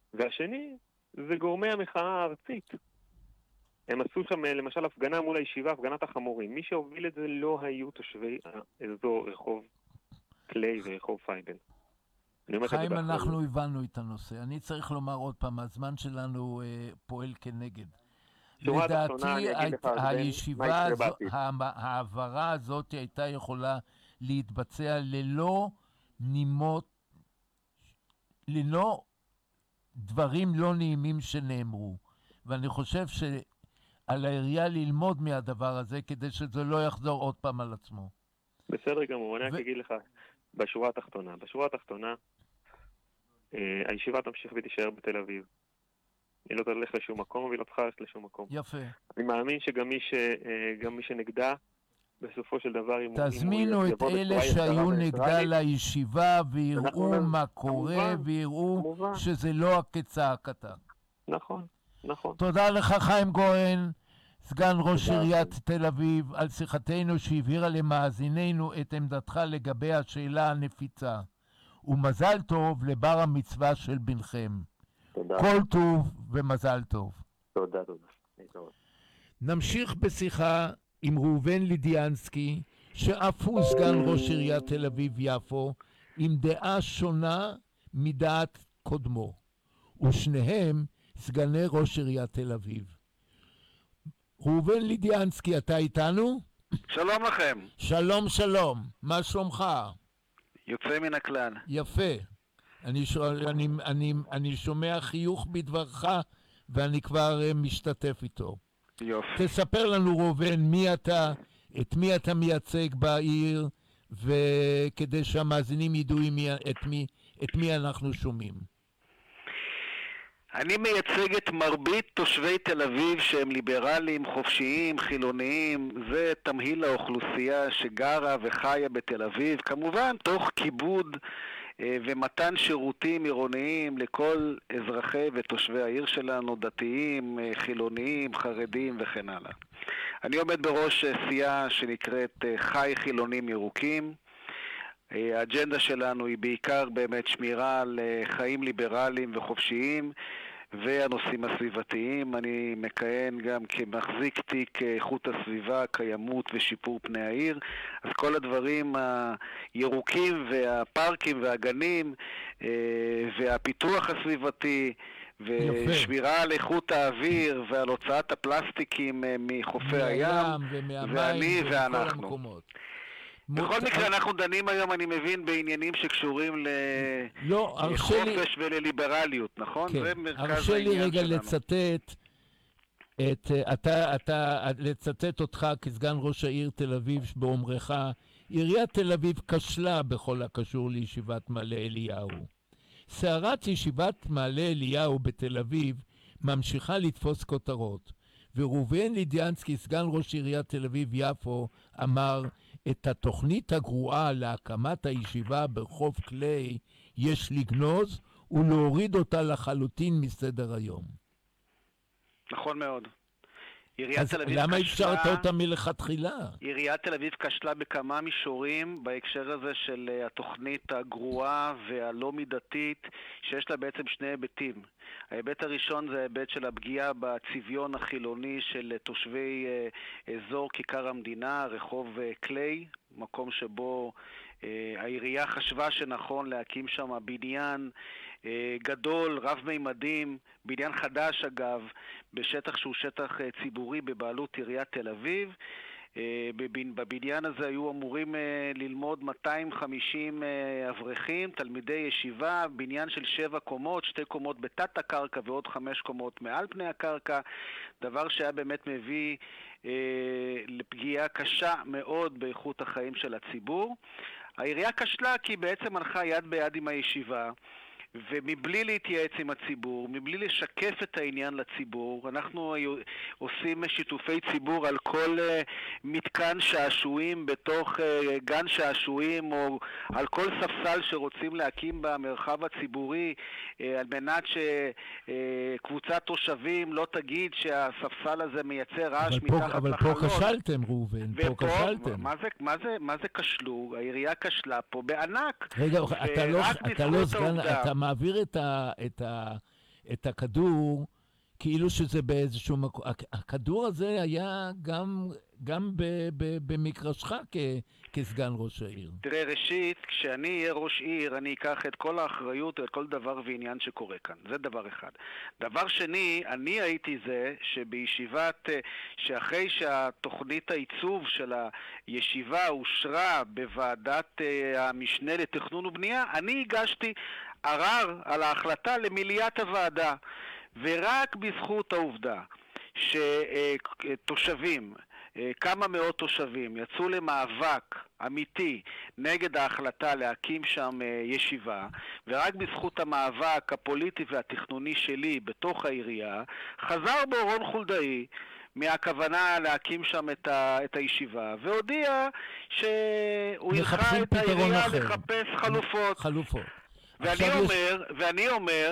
S6: והשני זה גורמי המחאה הארצית. הם עשו שם למשל הפגנה מול הישיבה, הפגנת החמורים. מי שהוביל את זה לא היו תושבי האזור רחוב קליי ורחוב פייבל.
S4: חיים, אנחנו הבנו את הנושא. אני צריך לומר עוד פעם, הזמן שלנו פועל כנגד. לדעתי, הישיבה, העברה הזאת הייתה יכולה להתבצע ללא נימות, ללא דברים לא נעימים שנאמרו. ואני חושב שעל העירייה ללמוד מהדבר הזה, כדי שזה לא יחזור עוד פעם על עצמו.
S6: בסדר גמור, אני רק אגיד לך, בשורה התחתונה, הישיבה תמשיך ותישאר בתל אביב. היא לא תלך לשום מקום, והיא לא צריכה ללכת לשום מקום.
S4: יפה.
S6: אני מאמין שגם מי שנגדה, בסופו של דבר,
S4: תזמינו את אלה שהיו נגדה לישיבה, ויראו מה קורה, ויראו שזה לא כצעקתה.
S6: נכון.
S4: תודה לך, חיים גורן, סגן ראש עיריית תל אביב, על שיחתנו שהבהירה למאזיננו את עמדתך לגבי השאלה הנפיצה. ומזל טוב לבר המצווה של בנכם.
S6: תודה.
S4: כל טוב ומזל טוב.
S6: תודה.
S4: נמשיך בשיחה עם ראובן לידיאנסקי, שאף הוא סגן ראש עיריית תל אביב-יפו, עם דעה שונה מדעת קודמו. ושניהם סגני ראש עיריית תל אביב. ראובן לידיאנסקי, אתה איתנו?
S7: שלום לכם.
S4: שלום. מה שלומך?
S7: יוצא מן הכלל.
S4: יפה. אני שומע חיוך בדברך, ואני כבר משתתף איתו.
S7: יופי.
S4: תספר לנו, ראובן, מי אתה, את מי אתה מייצג בעיר, וכדי שהמאזינים ידעו את מי אנחנו שומעים.
S7: אני מייצג את מרבית תושבי תל אביב שהם ליברליים, חופשיים, חילוניים. זה תמהיל האוכלוסייה שגרה וחיה בתל אביב, כמובן תוך כיבוד ומתן שירותים עירוניים לכל אזרחי ותושבי העיר שלנו, דתיים, חילוניים, חרדים וכן הלאה. אני עומד בראש סיעה שנקראת חי חילונים ירוקים. האג'נדה שלנו היא בעיקר באמת שמירה על חיים ליברליים וחופשיים והנושאים הסביבתיים. אני מכהן גם כמחזיק תיק איכות הסביבה, קיימות ושיפור פני העיר. אז כל הדברים הירוקים והפארקים והגנים והפיתוח הסביבתי ושמירה על איכות האוויר ועל הוצאת הפלסטיקים מחופי הים, ואני ואנחנו. בכל מקרה אנחנו דנים היום, אני מבין, בעניינים שקשורים לחופש ולליברליות, נכון?
S4: כן, הרשה לי רגע לצטט לצטט אותך כסגן ראש העיר תל אביב באומרך, עיריית תל אביב כשלה בכל הקשור לישיבת מעלה אליהו. סערת ישיבת מעלה אליהו בתל אביב ממשיכה לתפוס כותרות, וראובן לידיאנסקי, סגן ראש עיריית תל אביב-יפו, אמר, את התוכנית הגרועה להקמת הישיבה ברחוב קליי יש לגנוז ולהוריד אותה לחלוטין מסדר היום.
S7: נכון מאוד.
S4: אז למה אפשרת אותה מלכתחילה?
S7: עיריית תל אביב כשלה בכמה מישורים בהקשר הזה של התוכנית הגרועה והלא מידתית, שיש לה בעצם שני היבטים. ההיבט הראשון זה ההיבט של הפגיעה בצביון החילוני של תושבי אזור כיכר המדינה, רחוב קליי, מקום שבו העירייה חשבה שנכון להקים שם בניין גדול, רב מימדים, בניין חדש אגב, בשטח שהוא שטח ציבורי בבעלות עיריית תל אביב. בבניין הזה היו אמורים ללמוד 250 אברכים, תלמידי ישיבה, בניין של 7 קומות, 2 קומות בתת הקרקע ועוד 5 קומות מעל פני הקרקע, דבר שהיה באמת מביא לפגיעה קשה מאוד באיכות החיים של הציבור. העירייה כשלה כי בעצם הלכה יד ביד עם הישיבה, ומבלי להתייעץ עם הציבור, מבלי לשקף את העניין לציבור. אנחנו עושים שיתופי ציבור על כל מתקן שעשועים בתוך גן שעשועים, או על כל ספסל שרוצים להקים במרחב הציבורי, על מנת שקבוצת תושבים לא תגיד שהספסל הזה מייצר רעש מתחת לחלון.
S4: אבל פה כשלתם, ראובן, פה כשלתם.
S7: מה זה כשלו? העירייה כשלה פה בענק.
S4: רגע, אתה לא סגן, אתה מעביר את הכדור, כאילו שזה באיזשהו מקום. הכדור הזה היה גם במגרשך כסגן ראש העיר.
S7: תראה, ראשית, כשאני אהיה ראש עיר, אני אקח את כל האחריות ואת כל דבר ועניין שקורה כאן. זה דבר אחד. דבר שני, אני הייתי זה שבישיבת, שאחרי שהתוכנית העיצוב של הישיבה אושרה בוועדת המשנה לתכנון ובנייה, אני הגשתי ערר על ההחלטה למליאת הוועדה. ורק בזכות העובדה שתושבים, כמה מאות תושבים, יצאו למאבק אמיתי נגד ההחלטה להקים שם ישיבה, ורק בזכות המאבק הפוליטי והתכנוני שלי בתוך העירייה, חזר בו רון חולדאי מהכוונה להקים שם את הישיבה, והודיע שהוא ילכה את העירייה לחפש חלופות. ואני אומר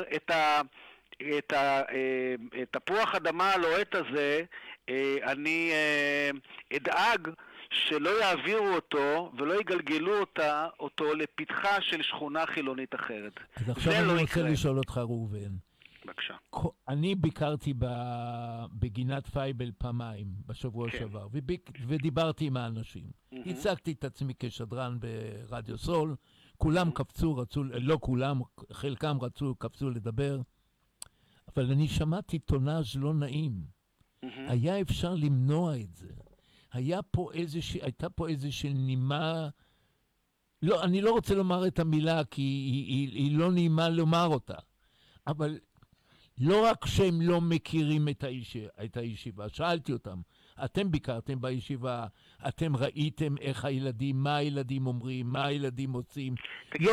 S7: את תפוח אדמה הלוהט הזה, אני אדאג שלא יעבירו אותו ולא יגלגלו אותו לפתחה של שכונה חילונית אחרת.
S4: אז עכשיו אני רוצה לשאול אותך, ראובן.
S7: בבקשה.
S4: אני ביקרתי בגינת פייבל פעמיים בשבוע שעבר, ודיברתי עם האנשים. הצגתי את עצמי כשדרן ברדיו סול, כולם קפצו, לא כולם, חלקם קפצו לדבר, אבל אני שמעתי טונאז' לא נעים. היה אפשר למנוע את זה. הייתה פה איזושהי נימה, לא, אני לא רוצה לומר את המילה, כי היא לא נעימה לומר אותה. אבל לא רק שהם לא מכירים את הישיבה, שאלתי אותם, אתם ביקרתם בישיבה, אתם ראיתם איך הילדים, מה הילדים אומרים, מה הילדים עושים? לא.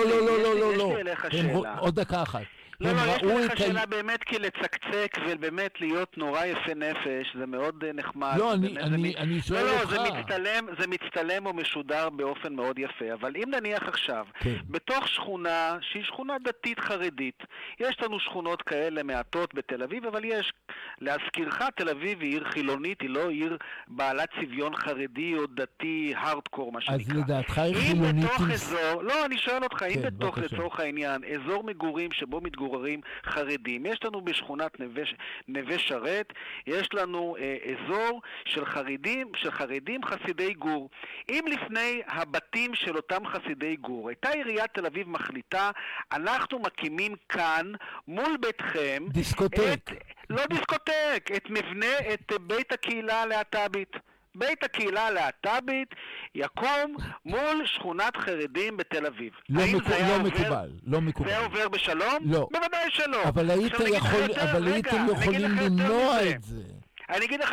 S4: עוד דקה אחת.
S7: לא, יש לך שאלה באמת, כי לצקצק ובאמת להיות נורא יפה נפש, זה מאוד נחמד.
S4: לא, אני שואל אותך.
S7: זה מצטלם או משודר באופן מאוד יפה, אבל אם נניח עכשיו, בתוך שכונה שהיא שכונה דתית חרדית, יש לנו שכונות כאלה מעטות בתל אביב, אבל יש, להזכירך, תל אביב היא עיר חילונית, היא לא עיר בעלת צביון חרדי או דתי, הארדקור, מה שנקרא.
S4: אז לדעתך היא חילונית...
S7: לא, אני שואל אותך, אם בתוך לצורך העניין, אזור מגורים שבו מתגוררים חרדים, יש לנו בשכונת נווה שרת, יש לנו אזור של חרדים חסידי גור. אם לפני הבתים של אותם חסידי גור הייתה עיריית תל אביב מחליטה, אנחנו מקימים כאן מול ביתכם לא דיסקוטק, את בית הקהילה הלהט"בית. בית הקהילה הלהט"בית יקום מול שכונת חרדים בתל אביב.
S4: לא מקובל.
S7: זה עובר בשלום?
S4: לא.
S7: בוודאי שלא.
S4: אבל הייתם יכולים למנוע את זה.
S7: אני אגיד לך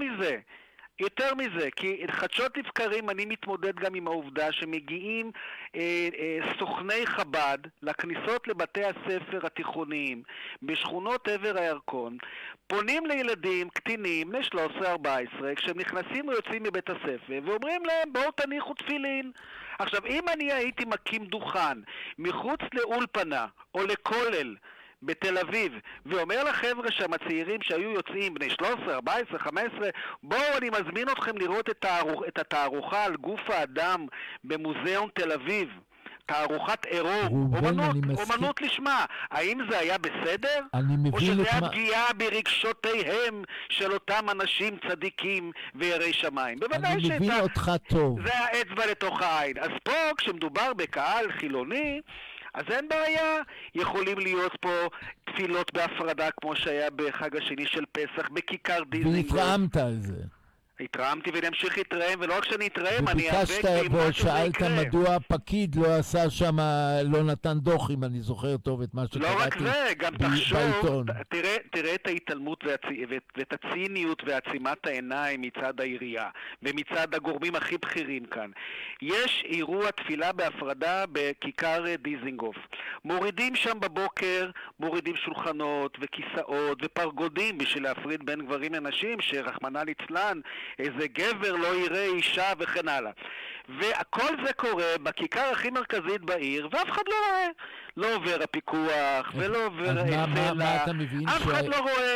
S7: יותר מזה, כי חדשות לבקרים אני מתמודד גם עם העובדה שמגיעים סוכני חב"ד לכניסות לבתי הספר התיכוניים בשכונות עבר הירקון, פונים לילדים קטינים בני 13-14 כשהם נכנסים ויוצאים מבית הספר ואומרים להם בואו תניחו תפילין. עכשיו, אם אני הייתי מקים דוכן מחוץ לאולפנה או לכולל בתל אביב, ואומר לחבר'ה שם הצעירים שהיו יוצאים בני 13, 14, 15, בואו אני מזמין אתכם לראות את התערוכה על גוף האדם במוזיאון תל אביב, תערוכת עירום, אומנות לשמה. האם זה היה בסדר? או שזה היה פגיעה ברגשותיהם של אותם אנשים צדיקים ויראי שמיים? בוודאי
S4: אני מבין אותך טוב.
S7: זה האצבע לתוך העין. אז פה כשמדובר בקהל חילוני, אז אין בעיה, יכולים להיות פה תפילות בהפרדה כמו שהיה בחג השני של פסח, בכיכר דיזינגוף.
S4: והתרעמת על זה.
S7: התרעמתי ונמשיך להתרעם, ולא רק שאני אתרעם, אני
S4: וביקשת ושאלת מדוע הפקיד לא עשה שם, לא נתן דוח, אם אני זוכר טוב את מה שקראתי
S7: בעיתון. לא רק זה, גם תחשוב, תראה את ההתעלמות ואת הציניות ועצימת העיניים מצד העירייה, ומצד הגורמים הכי בכירים כאן. יש אירוע תפילה בהפרדה בכיכר דיזינגוף. מורידים שם בבוקר, מורידים שולחנות וכיסאות ופרגודים בשביל להפריד בין גברים לנשים, שרחמנא ליצלן, איזה גבר לא יראה אישה וכן הלאה. והכל זה קורה בכיכר הכי מרכזית בעיר, ואף אחד לא רואה. לא עובר הפיקוח, ולא עובר סלע. אף אחד לא רואה.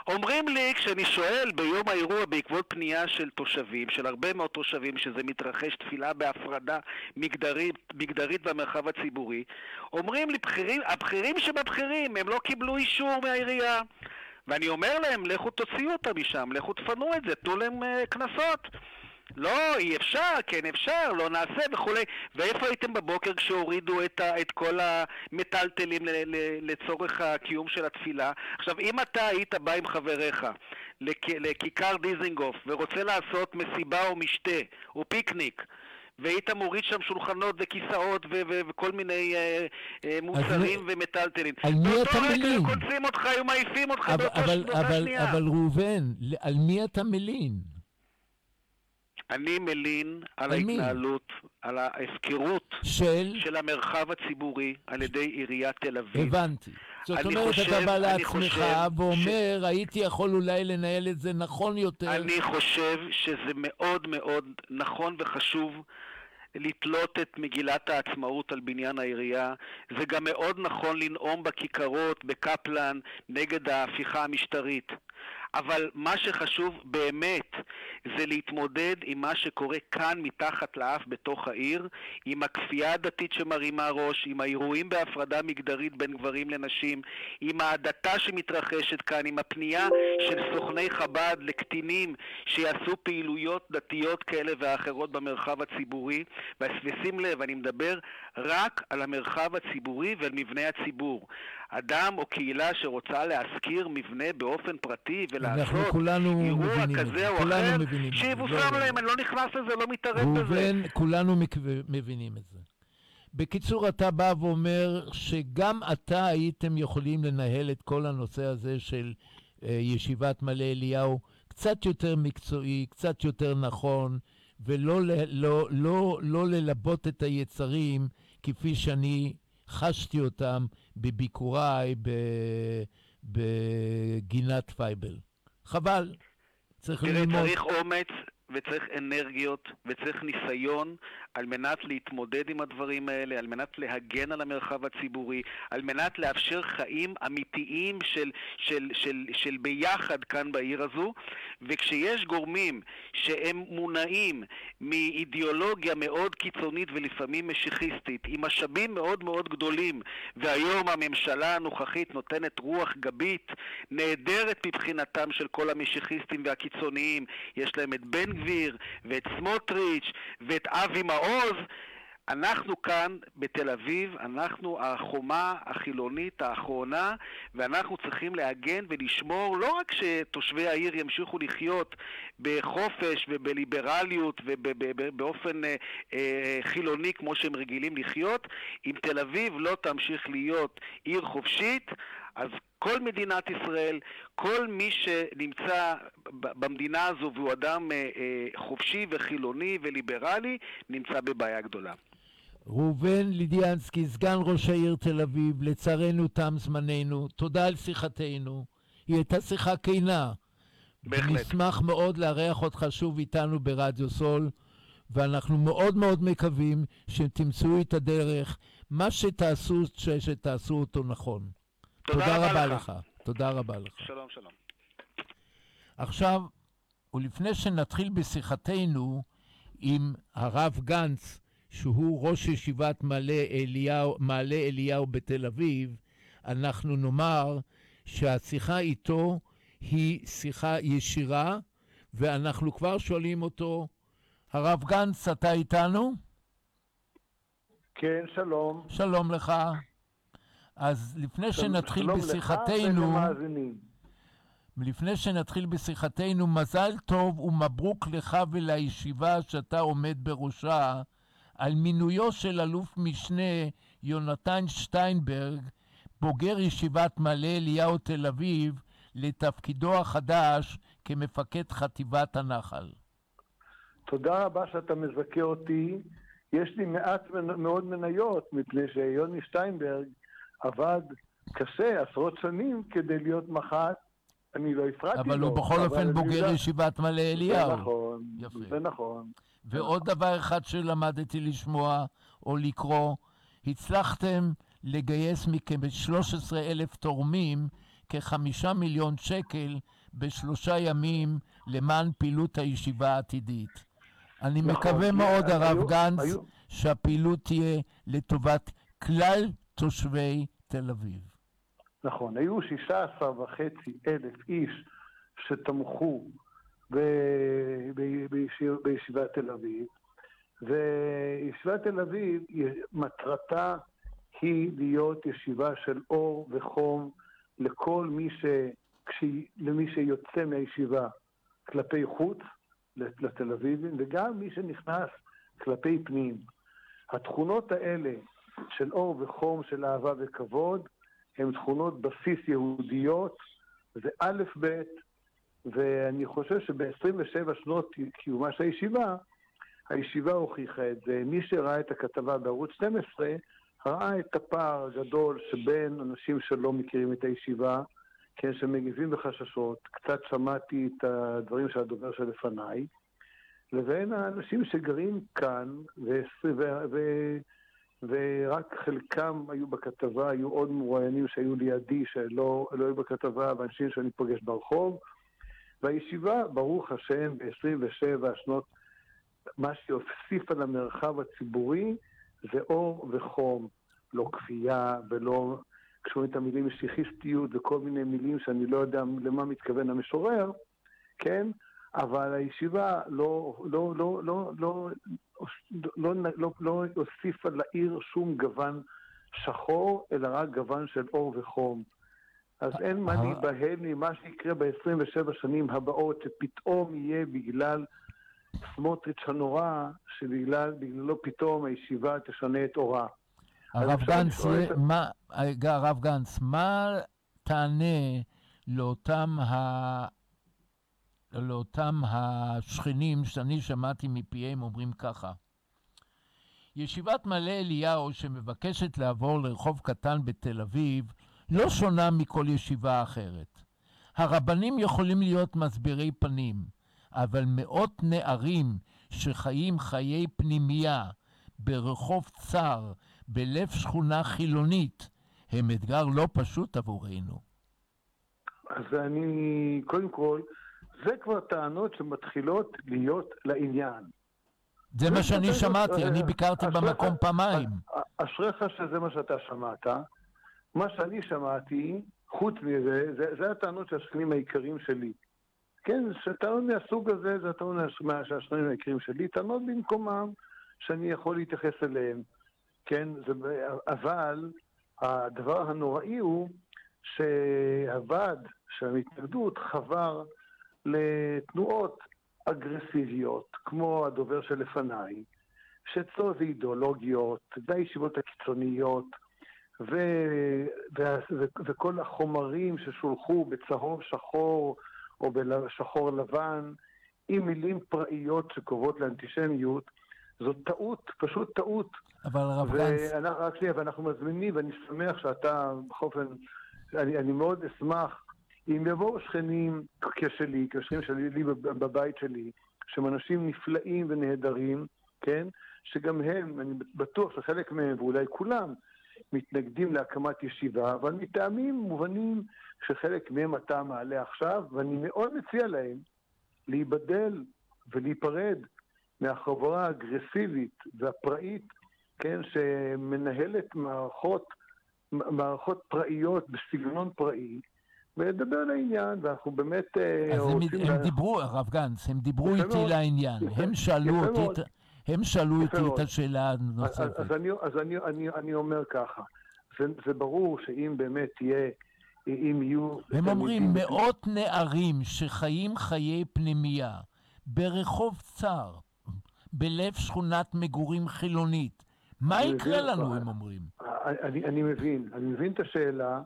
S7: אומרים לי, כשאני שואל ביום האירוע בעקבות פנייה של תושבים, של הרבה מאוד תושבים, שזה מתרחש תפילה בהפרדה מגדרית במרחב הציבורי, אומרים לי, הבכירים שבבכירים, הם לא קיבלו אישור מהעירייה. ואני אומר להם, לכו תוציאו אותם משם, לכו תפנו את זה, תנו להם קנסות. לא, אי אפשר, כן אפשר, לא נעשה וכולי. ואיפה הייתם בבוקר כשהורידו את כל המטלטלים לצורך הקיום של התפילה? עכשיו, אם אתה היית בא עם חבריך לכיכר דיזינגוף ורוצה לעשות מסיבה או משתה או פיקניק, והיית מוריד שם שולחנות וכיסאות וכל מיני מוצרים ומטלטלים,
S4: על מי אתה מלין?
S7: קונסים אותך, היו מעיפים אותך באותה שנייה.
S4: אבל ראובן, על מי אתה מלין?
S7: אני מלין על ההתנהלות, על ההפקרות של המרחב הציבורי על ידי עיריית תל אביב.
S4: הבנתי. זאת אומרת, אתה בא לעצמך ואומר, הייתי יכול אולי לנהל את זה נכון יותר.
S7: אני חושב שזה מאוד מאוד נכון וחשוב לתלות את מגילת העצמאות על בניין העירייה. זה גם מאוד נכון לנאום בכיכרות, בקפלן, נגד ההפיכה המשטרית. אבל מה שחשוב באמת זה להתמודד עם מה שקורה כאן מתחת לאף בתוך העיר, עם הכפייה הדתית שמרימה ראש, עם האירועים בהפרדה מגדרית בין גברים לנשים, עם ההדתה שמתרחשת כאן, עם הפנייה של סוכני חב"ד לקטינים שיעשו פעילויות דתיות כאלה ואחרות במרחב הציבורי. ושים לב, אני מדבר רק על המרחב הציבורי ועל מבנה הציבור. אדם או קהילה שרוצה להזכיר מבנה באופן פרטי ולעשות אירוע כזה או אחר, שיבוסם להם, אני לא נכנס לזה, לא מתערב בזה.
S4: כולנו מבינים את זה. בקיצור, אתה בא ואומר שגם אתה הייתם יכולים לנהל את כל הנושא הזה של ישיבת מעלה אליהו קצת יותר מקצועי, קצת יותר נכון, ולא לא ללבות את היצרים כפי שאני חשתי אותם בביקוריי בגינת פייבל. חבל. צריך ללמוד.
S7: צריך אומץ וצריך אנרגיות וצריך ניסיון על מנת להתמודד עם הדברים האלה, על מנת להגן על המרחב הציבורי, על מנת לאפשר חיים אמיתיים של ביחד כאן בעיר הזו. וכשיש גורמים שהם מונעים מאידיאולוגיה מאוד קיצונית ולפעמים משיחיסטית, עם משאבים מאוד מאוד גדולים, והיום הממשלה הנוכחית נותנת רוח גבית נהדרת מבחינתם של כל המשיחיסטים והקיצוניים, יש להם את בן גביר ואת סמוטריץ' ואת אבי מעוז. אנחנו כאן בתל אביב, אנחנו החומה החילונית האחרונה, ואנחנו צריכים להגן ולשמור לא רק שתושבי העיר ימשיכו לחיות בחופש ובליברליות ובאופן חילוני כמו שהם רגילים לחיות. אם תל אביב לא תמשיך להיות עיר חופשית, אז כל מדינת ישראל, כל מי שנמצא במדינה הזו והוא אדם חופשי וחילוני וליברלי, נמצא בבעיה גדולה.
S4: ראובן לידיאנסקי, סגן ראש העיר תל אביב, לצערנו תם זמננו, תודה על שיחתנו, היא הייתה שיחה כנה.
S7: בהחלט.
S4: נשמח מאוד לארח אותך שוב איתנו ברדיו סול, ואנחנו מאוד מאוד מקווים שתמצאו את הדרך, מה שתעשו, שתעשו אותו נכון. תודה רבה לך. תודה רבה לך.
S7: שלום, שלום.
S4: עכשיו, ולפני שנתחיל בשיחתנו עם הרב גנץ, שהוא ראש ישיבת מעלה אליהו בתל אביב, אנחנו נאמר שהשיחה איתו היא שיחה ישירה, ואנחנו כבר שואלים אותו, הרב גנץ, אתה איתנו?
S8: כן, שלום.
S4: שלום לך. אז לפני שנתחיל בשיחתנו, מזל טוב ומברוק לך ולישיבה שאתה עומד בראשה, על מינויו של אלוף משנה יונתן שטיינברג, בוגר ישיבת מעלה אליהו תל אביב, לתפקידו החדש כמפקד חטיבת הנחל.
S8: תודה רבה שאתה מזכה אותי. יש לי מעט מאוד מניות, מפני שיוני שטיינברג עבד קשה עשרות שנים כדי להיות מח"ט. אני לא הפרעתי לו.
S4: אבל הוא בכל אופן בוגר ישיבת מעלה אליהו.
S8: זה נכון,
S4: יפה.
S8: זה נכון.
S4: ועוד דבר אחד שלמדתי לשמוע או לקרוא, הצלחתם לגייס מכ-13,000 תורמים כ5 מיליון שקל ב3 ימים למען פעילות הישיבה העתידית. אני
S8: נכון,
S4: מקווה מאוד, הרב גנץ,
S8: היו...
S4: שהפעילות תהיה לטובת כלל תושבי תל אביב.
S8: נכון, היו 16,500 איש שתמכו בישיבת תל אביב, וישיבת תל אביב, מטרתה היא להיות ישיבה של אור וחום לכל למי שיוצא מהישיבה כלפי חוץ, לתל אביבים, וגם מי שנכנס כלפי פנים. התכונות האלה של אור וחום, של אהבה וכבוד, הן תכונות בסיס יהודיות, זה א' ב', ואני חושב שב-27 שנות קיומה של הישיבה הוכיחה את זה. מי שראה את הכתבה בערוץ 12, ראה את הפער הגדול שבין אנשים שלא מכירים את הישיבה, כן, שמגיבים בחששות, קצת שמעתי את הדברים של הדובר שלפניי, לבין האנשים שגרים כאן, ורק חלקם היו בכתבה, היו עוד מרואיינים שהיו לידי שלא היו בכתבה, ואנשים שאני פוגש ברחוב, והישיבה, ברוך השם, ב-27 שנות, מה שהוסיף על המרחב הציבורי, זה אור וחום, לא כפייה ולא... כשאומרים את המילים משיחיסטיות וכל מיני מילים שאני לא יודע למה מתכוון המשורר, כן? אבל הישיבה לא הוסיפה לעיר שום גוון שחור, אלא רק גוון של אור וחום. אז אין מה להיבהל ממה שיקרה ב-27 שנים הבאות, שפתאום יהיה בגלל סמוטריץ' הנורא, שבגללו פתאום הישיבה תשנה את אורה.
S4: הרב גנץ, מה תענה לאותם השכנים שאני שמעתי מפיהם אומרים ככה? ישיבת מעלה אליהו שמבקשת לעבור לרחוב קטן בתל אביב לא שונה מכל ישיבה אחרת. הרבנים יכולים להיות מסבירי פנים, אבל מאות נערים שחיים חיי פנימייה ברחוב צר, בלב שכונה חילונית, הם אתגר לא פשוט עבורנו.
S8: אז קודם כל, זה כבר טענות שמתחילות להיות לעניין.
S4: זה מה שאני שמעתי, אני ביקרתי במקום פעמיים.
S8: אשריך שזה מה שאתה שמעת. מה שאני שמעתי, חוץ מזה, זה הטענות של השכנים העיקריים שלי. כן, שטענות מהסוג הזה, זה הטענות מהשכנים העיקריים שלי, טענות במקומם שאני יכול להתייחס אליהם. כן, אבל הדבר הנוראי הוא שהוועד של המתנגדות חבר לתנועות אגרסיביות, כמו הדובר שלפניי, שאצלו זה אידיאולוגיות, והישיבות הקיצוניות, וכל החומרים ששולחו בצהוב שחור או בשחור לבן, עם מילים פראיות שקובעות לאנטישמיות, זאת טעות, פשוט טעות.
S4: אבל הרב גנץ...
S8: רק שנייה, ואנחנו מזמינים, ואני שמח שאתה, בחופן, אני מאוד אשמח, אם יבואו שכנים כשלי, כשכנים שלי לי בבית שלי, שהם אנשים נפלאים ונהדרים, כן? שגם הם, אני בטוח שחלק מהם, ואולי כולם, מתנגדים להקמת ישיבה, אבל מטעמים מובנים שחלק מהם אתה מעלה עכשיו, ואני מאוד מציע להם להיבדל ולהיפרד מהחברה האגרסיבית והפראית, כן, שמנהלת מערכות פראיות בסגנון פראי, ולדבר לעניין, ואנחנו באמת...
S4: אז הם דיברו, הרב גנץ, הם דיברו איתי לעניין, הם שאלו אותי את השאלה הנוספת.
S8: אז אני אומר ככה, זה ברור שאם באמת תהיה, אם יהיו...
S4: הם אומרים, מאות נערים שחיים חיי פנימייה, ברחוב צר, בלב שכונת מגורים חילונית, מה יקרה לנו, הם אומרים?
S8: אני מבין את השאלה,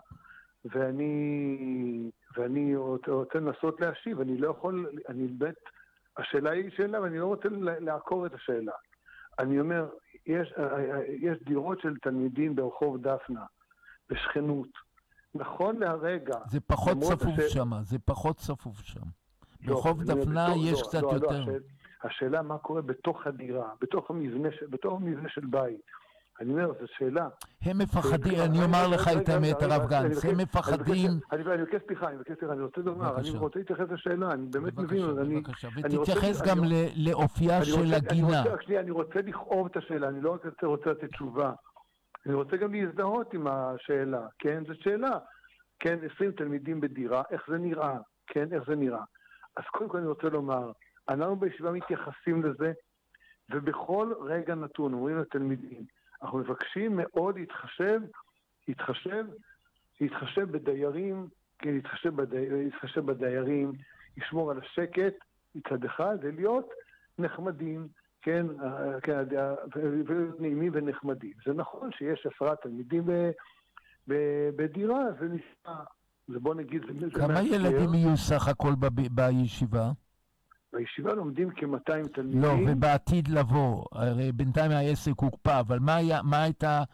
S8: ואני רוצה לנסות להשיב, אני לא יכול, השאלה היא שאלה, ואני לא רוצה לעקור את השאלה. אני אומר, יש דירות של תלמידים ברחוב דפנה, בשכנות. נכון להרגע...
S4: זה פחות צפוף שם, ברחוב דפנה יש קצת יותר.
S8: השאלה מה קורה בתוך הדירה, בתוך המבנה של בית. אני אומר, זו שאלה.
S4: הם מפחדים, אני אומר לך את האמת, הרב גנץ, הם מפחדים...
S8: אני מבקש סליחה, אני רוצה לומר, אני רוצה להתייחס לשאלה, אני באמת מבין.
S4: בבקשה, ותתייחס גם לאופייה של הגינה.
S8: אני רוצה לכאוב את השאלה, אני לא רק רוצה לתת תשובה. אני רוצה גם להזדהות עם השאלה, כן? זו שאלה. כן, 20 תלמידים בדירה, איך זה נראה? כן, איך זה נראה? אז קודם כל אני רוצה לומר, אנחנו בישיבה מתייחסים לזה, ובכל רגע נתון, אומרים לתלמידים, אנחנו מבקשים מאוד להתחשב בדיירים, כן, להתחשב בדיירים, לשמור על השקט מצד אחד, ולהיות נחמדים, כן, ולהיות נעימים ונחמדים. זה נכון שיש 10 תלמידים בדירה, זה נשמע, זה בוא נגיד, זה
S4: כמה ילדים יהיו סך הכל בישיבה?
S8: בישיבה לומדים כ-200 תלמידים.
S4: לא, ובעתיד לבוא, הרי בינתיים העסק הוקפא, אבל מה הייתה...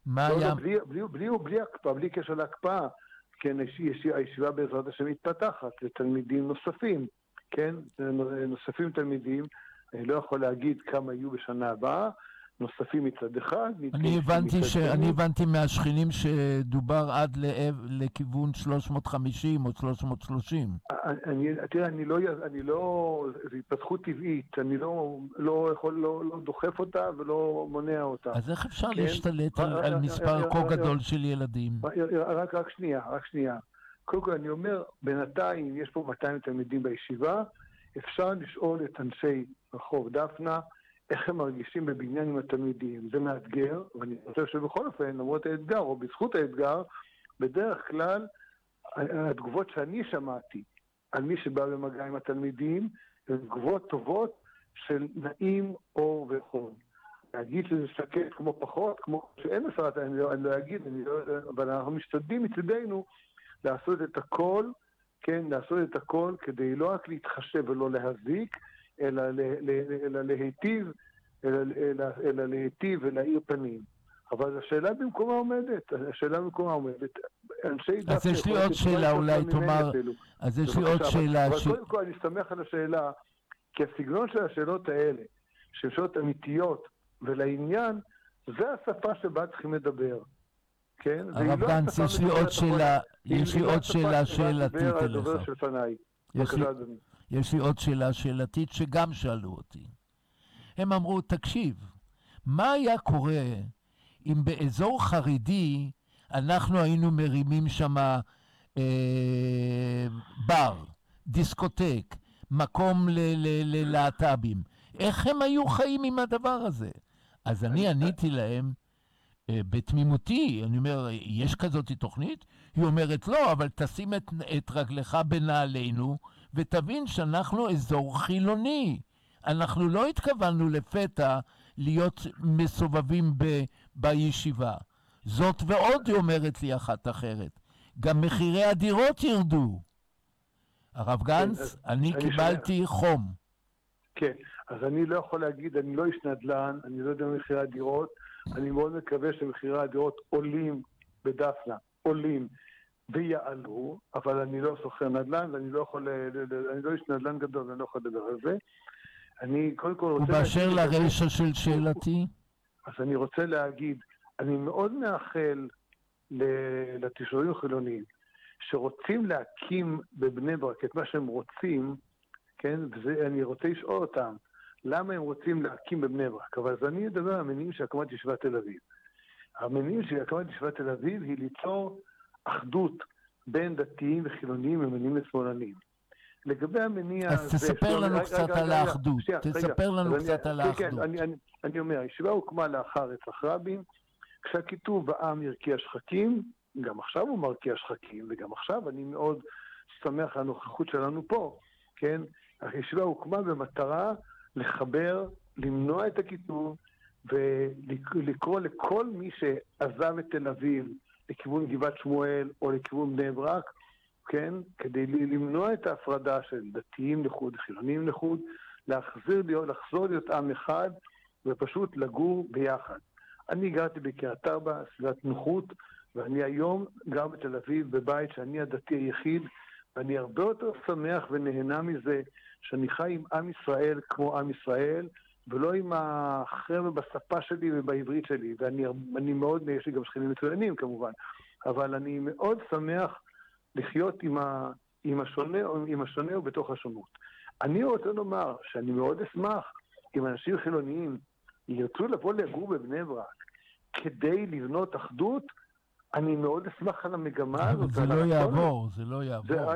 S8: בלי הקפאה, בלי קשר להקפאה, כן, הישיבה בעזרת השם מתפתחת לתלמידים נוספים, כן, נוספים תלמידים, אני לא יכול להגיד כמה יהיו בשנה הבאה, נוספים מצד אחד.
S4: אני הבנתי מהשכנים שדובר עד לכיוון 350 או 330.
S8: תראה, אני לא, זו התפתחות טבעית, אני לא יכול, לא דוחף אותה ולא מונע אותה.
S4: אז איך אפשר להשתלט על מספר כה גדול של ילדים?
S8: רק שנייה. קודם כל אני אומר, בינתיים יש פה 200 תלמידים בישיבה, אפשר לשאול את אנשי רחוב דפנה, איך הם מרגישים בבניין עם התלמידים. זה מאתגר, ואני חושב שבכל אופן, למרות האתגר או בזכות האתגר, בדרך כלל, התגובות שאני שמעתי על מי שבא במגע עם התלמידים, הן תגובות טובות של נעים, אור וחום. להגיד שזה שקט כמו פחות, כמו שאין מסרת, אני לא אגיד, אבל אנחנו משתדלים מצדנו לעשות את הכל, כן, לעשות את הכל כדי לא רק להתחשב ולא להזיק, אלא להיטיב, אלא להיטיב ולהאיר פנים. אבל השאלה במקומה עומדת, אנשי דווקא...
S4: אז יש לי עוד שאלה, אולי תאמר, אז יש לי עוד שאלה...
S8: אבל קודם כל אני שמח על השאלה, כי הסגנון של השאלות האלה, שהן שאלות אמיתיות ולעניין, זה השפה שבה צריכים לדבר. כן?
S4: הרב גנץ, יש לי עוד שאלה שאלתית אליך. יש לי עוד שאלה שאלתית שגם שאלו אותי. הם אמרו, תקשיב, מה היה קורה אם באזור חרדי אנחנו היינו מרימים שם בר, דיסקוטק, מקום ללהט"בים? איך הם היו חיים עם הדבר הזה? אז אני עניתי להם, בתמימותי, אני אומר, יש כזאת תוכנית? היא אומרת, לא, אבל תשים את רגלך בנעלינו, ותבין שאנחנו אזור חילוני. אנחנו לא התכוונו לפתע להיות מסובבים בישיבה. זאת ועוד, היא אומרת לי אחת אחרת. גם מחירי הדירות ירדו. הרב גנץ, אני קיבלתי חום.
S8: כן, אז אני לא יכול להגיד, אני לא איש נדל"ן, אני לא יודע מחירי הדירות, אני מאוד מקווה שמחירי הדירות עולים בדפנה, עולים ויעלו, אבל אני לא סוחר נדל"ן, ואני לא יכול, אני לא איש נדל"ן גדול, ואני לא יכול לדבר על זה. אני קודם כל רוצה...
S4: ובאשר לרשע של שאלתי?
S8: אז אני רוצה להגיד, אני מאוד מאחל לתושבים החילוניים, שרוצים להקים בבני ברק את מה שהם רוצים, כן, ואני רוצה לשאול אותם, למה הם רוצים להקים בבני ברק? אבל אז אני אדבר על המניעים של הקמת ישיבת תל אביב. המניעים של הקמת ישיבת תל אביב היא ליצור אחדות בין דתיים וחילוניים ומניעים לשמאלנים. לגבי המניע...
S4: אז תספר לנו קצת על האחדות. תספר לנו קצת על האחדות.
S8: כן, אני אומר, הישיבה הוקמה לאחר רצח רבין, כשהכיתוב בעם ירקיע שחקים, גם עכשיו הוא מרקיע שחקים, וגם עכשיו אני מאוד שמח על הנוכחות שלנו פה, כן? הישיבה הוקמה במטרה לחבר, למנוע את הכיתוב, ולקרוא לכל מי שעזב את תל אביב לכיוון גבעת שמואל או לכיוון בני ברק, כן? כדי למנוע את ההפרדה של דתיים לחוד, חילונים לחוד, לחזור להיות עם אחד ופשוט לגור ביחד. אני גרתי בקריית ארבע, סביבת נוחות, ואני היום גר בתל אביב בבית שאני הדתי היחיד, ואני הרבה יותר שמח ונהנה מזה שאני חי עם עם ישראל כמו עם ישראל, ולא עם החבר'ה בשפה שלי ובעברית שלי, ואני מאוד, יש לי גם שכנים מצוינים כמובן, אבל אני מאוד שמח לחיות עם השונה ובתוך השונות. אני רוצה לומר שאני מאוד אשמח אם אנשים חילוניים ירצו לבוא לגור בבני ברק כדי לבנות אחדות, אני מאוד אשמח על המגמה הזאת.
S4: זה לא יעבור, זה לא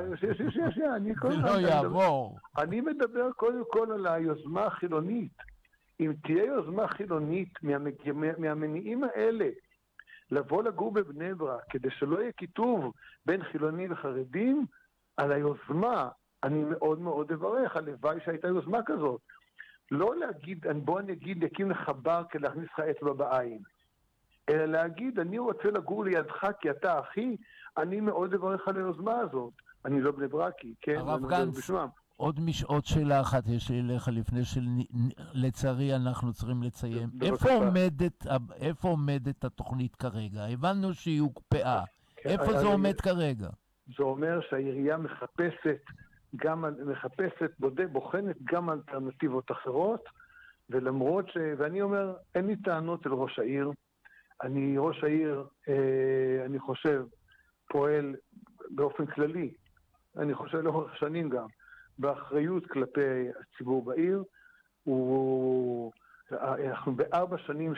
S4: יעבור.
S8: אני מדבר קודם כל על היוזמה החילונית. אם תהיה יוזמה חילונית מהמניעים האלה, לבוא לגור בבני ברק, כדי שלא יהיה כיתוב בין חילונים וחרדים, על היוזמה, אני מאוד מאוד אברך, הלוואי שהייתה יוזמה כזאת. לא להגיד, בוא נגיד, יקים לך בר כדי להכניס לך אצבע בעין. אלא להגיד, אני רוצה לגור לידך כי אתה אחי, אני מאוד אברך על היוזמה הזאת. אני לא בני ברקי, כן?
S4: הרב גנץ, עוד שאלה אחת יש לי אליך לפני שלצערי אנחנו צריכים לציין. איפה עומדת התוכנית כרגע? הבנו שהיא הוקפאה. איפה זה עומד כרגע?
S8: זה אומר שהעירייה בוחנת גם אלטרנטיבות אחרות, ולמרות ואני אומר, אין לי טענות אל ראש העיר. ראש העיר, אני חושב, פועל באופן כללי, אני חושב לאורך שנים גם, באחריות כלפי הציבור בעיר. אנחנו ב4 שנים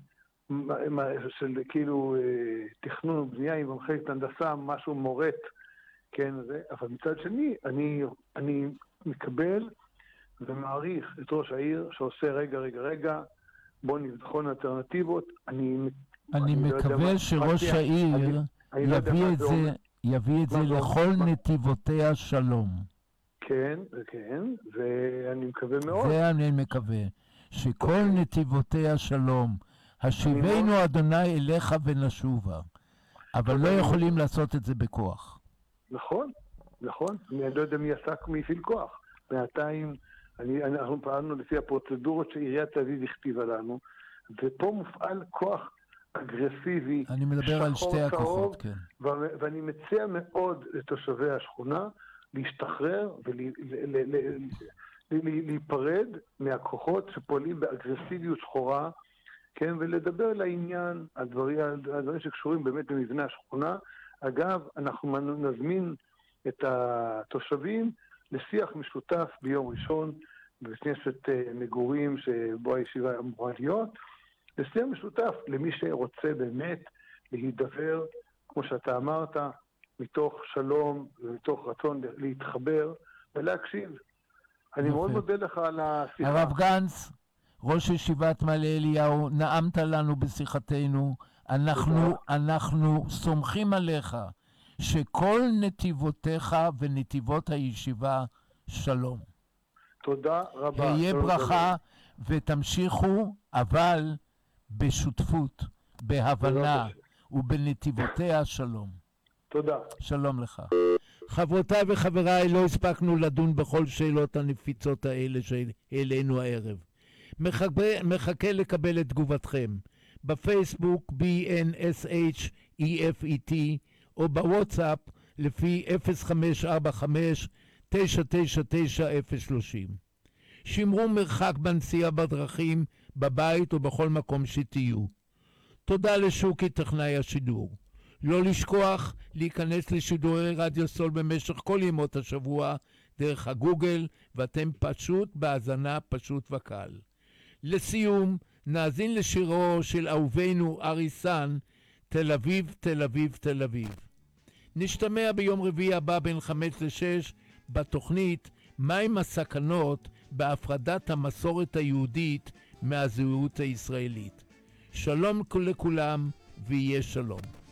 S8: של כאילו תכנון ובנייה עם מחלקת הנדסה, משהו מורט, כן, אבל מצד שני, אני מקבל ומעריך את ראש העיר שעושה רגע, בוא נבחון אלטרנטיבות.
S4: אני מקווה שראש העיר יביא את זה לכל נתיבותיה שלום.
S8: כן, ואני מקווה מאוד.
S4: זה אני מקווה, שכל נתיבותיה שלום, השיבנו אדוני אליך ונשובה, אבל לא יכולים לעשות את זה בכוח.
S8: נכון. אני לא יודע מי הפעיל כוח. בינתיים, אנחנו פעלנו לפי הפרוצדורות שעיריית תל אביב הכתיבה לנו, ופה מופעל כוח אגרסיבי.
S4: אני מדבר על שתי הכוחות, כן.
S8: ואני מציע מאוד לתושבי השכונה להשתחרר ולהיפרד מהכוחות שפועלים באגרסיביות שחורה, כן, ולדבר לעניין על דברים שקשורים באמת למבנה השכונה. אגב, אנחנו נזמין את התושבים לשיח משותף ביום ראשון בכנסת מגורים שבו הישיבה אמורה להיות, לשיח משותף למי שרוצה באמת להידבר, כמו שאתה אמרת, מתוך שלום ומתוך רצון להתחבר ולהקשיב. אני מאוד מודה לך על השיחה.
S4: הרב גנץ, ראש ישיבת מעלה אליהו, נעמת לנו בשיחתנו. אנחנו סומכים עליך שכל נתיבותיך ונתיבות הישיבה שלום.
S8: תודה רבה.
S4: יהיה ברכה ותמשיכו, אבל בשותפות, בהבנה ובנתיבותיה שלום.
S8: תודה.
S4: שלום לך. חברותיי וחבריי, לא הספקנו לדון בכל שאלות הנפיצות האלה שהעלינו הערב. מחכה לקבל את תגובתכם. בפייסבוק BNSHEFET או בוואטסאפ לפי 0545-999-030. שמרו מרחק בנסיעה בדרכים, בבית או בכל מקום שתהיו. תודה לשוקי טכנאי השידור. לא לשכוח להיכנס לשידורי רדיו סול במשך כל ימות השבוע דרך הגוגל, ואתם פשוט בהאזנה פשוט וקל. לסיום, נאזין לשירו של אהובנו אריסן, תל אביב, תל אביב, תל אביב. נשתמע ביום רביעי הבא בין 5 ל-6 בתוכנית מהם הסכנות בהפרדת המסורת היהודית מהזהות הישראלית. שלום לכולם ויהיה שלום.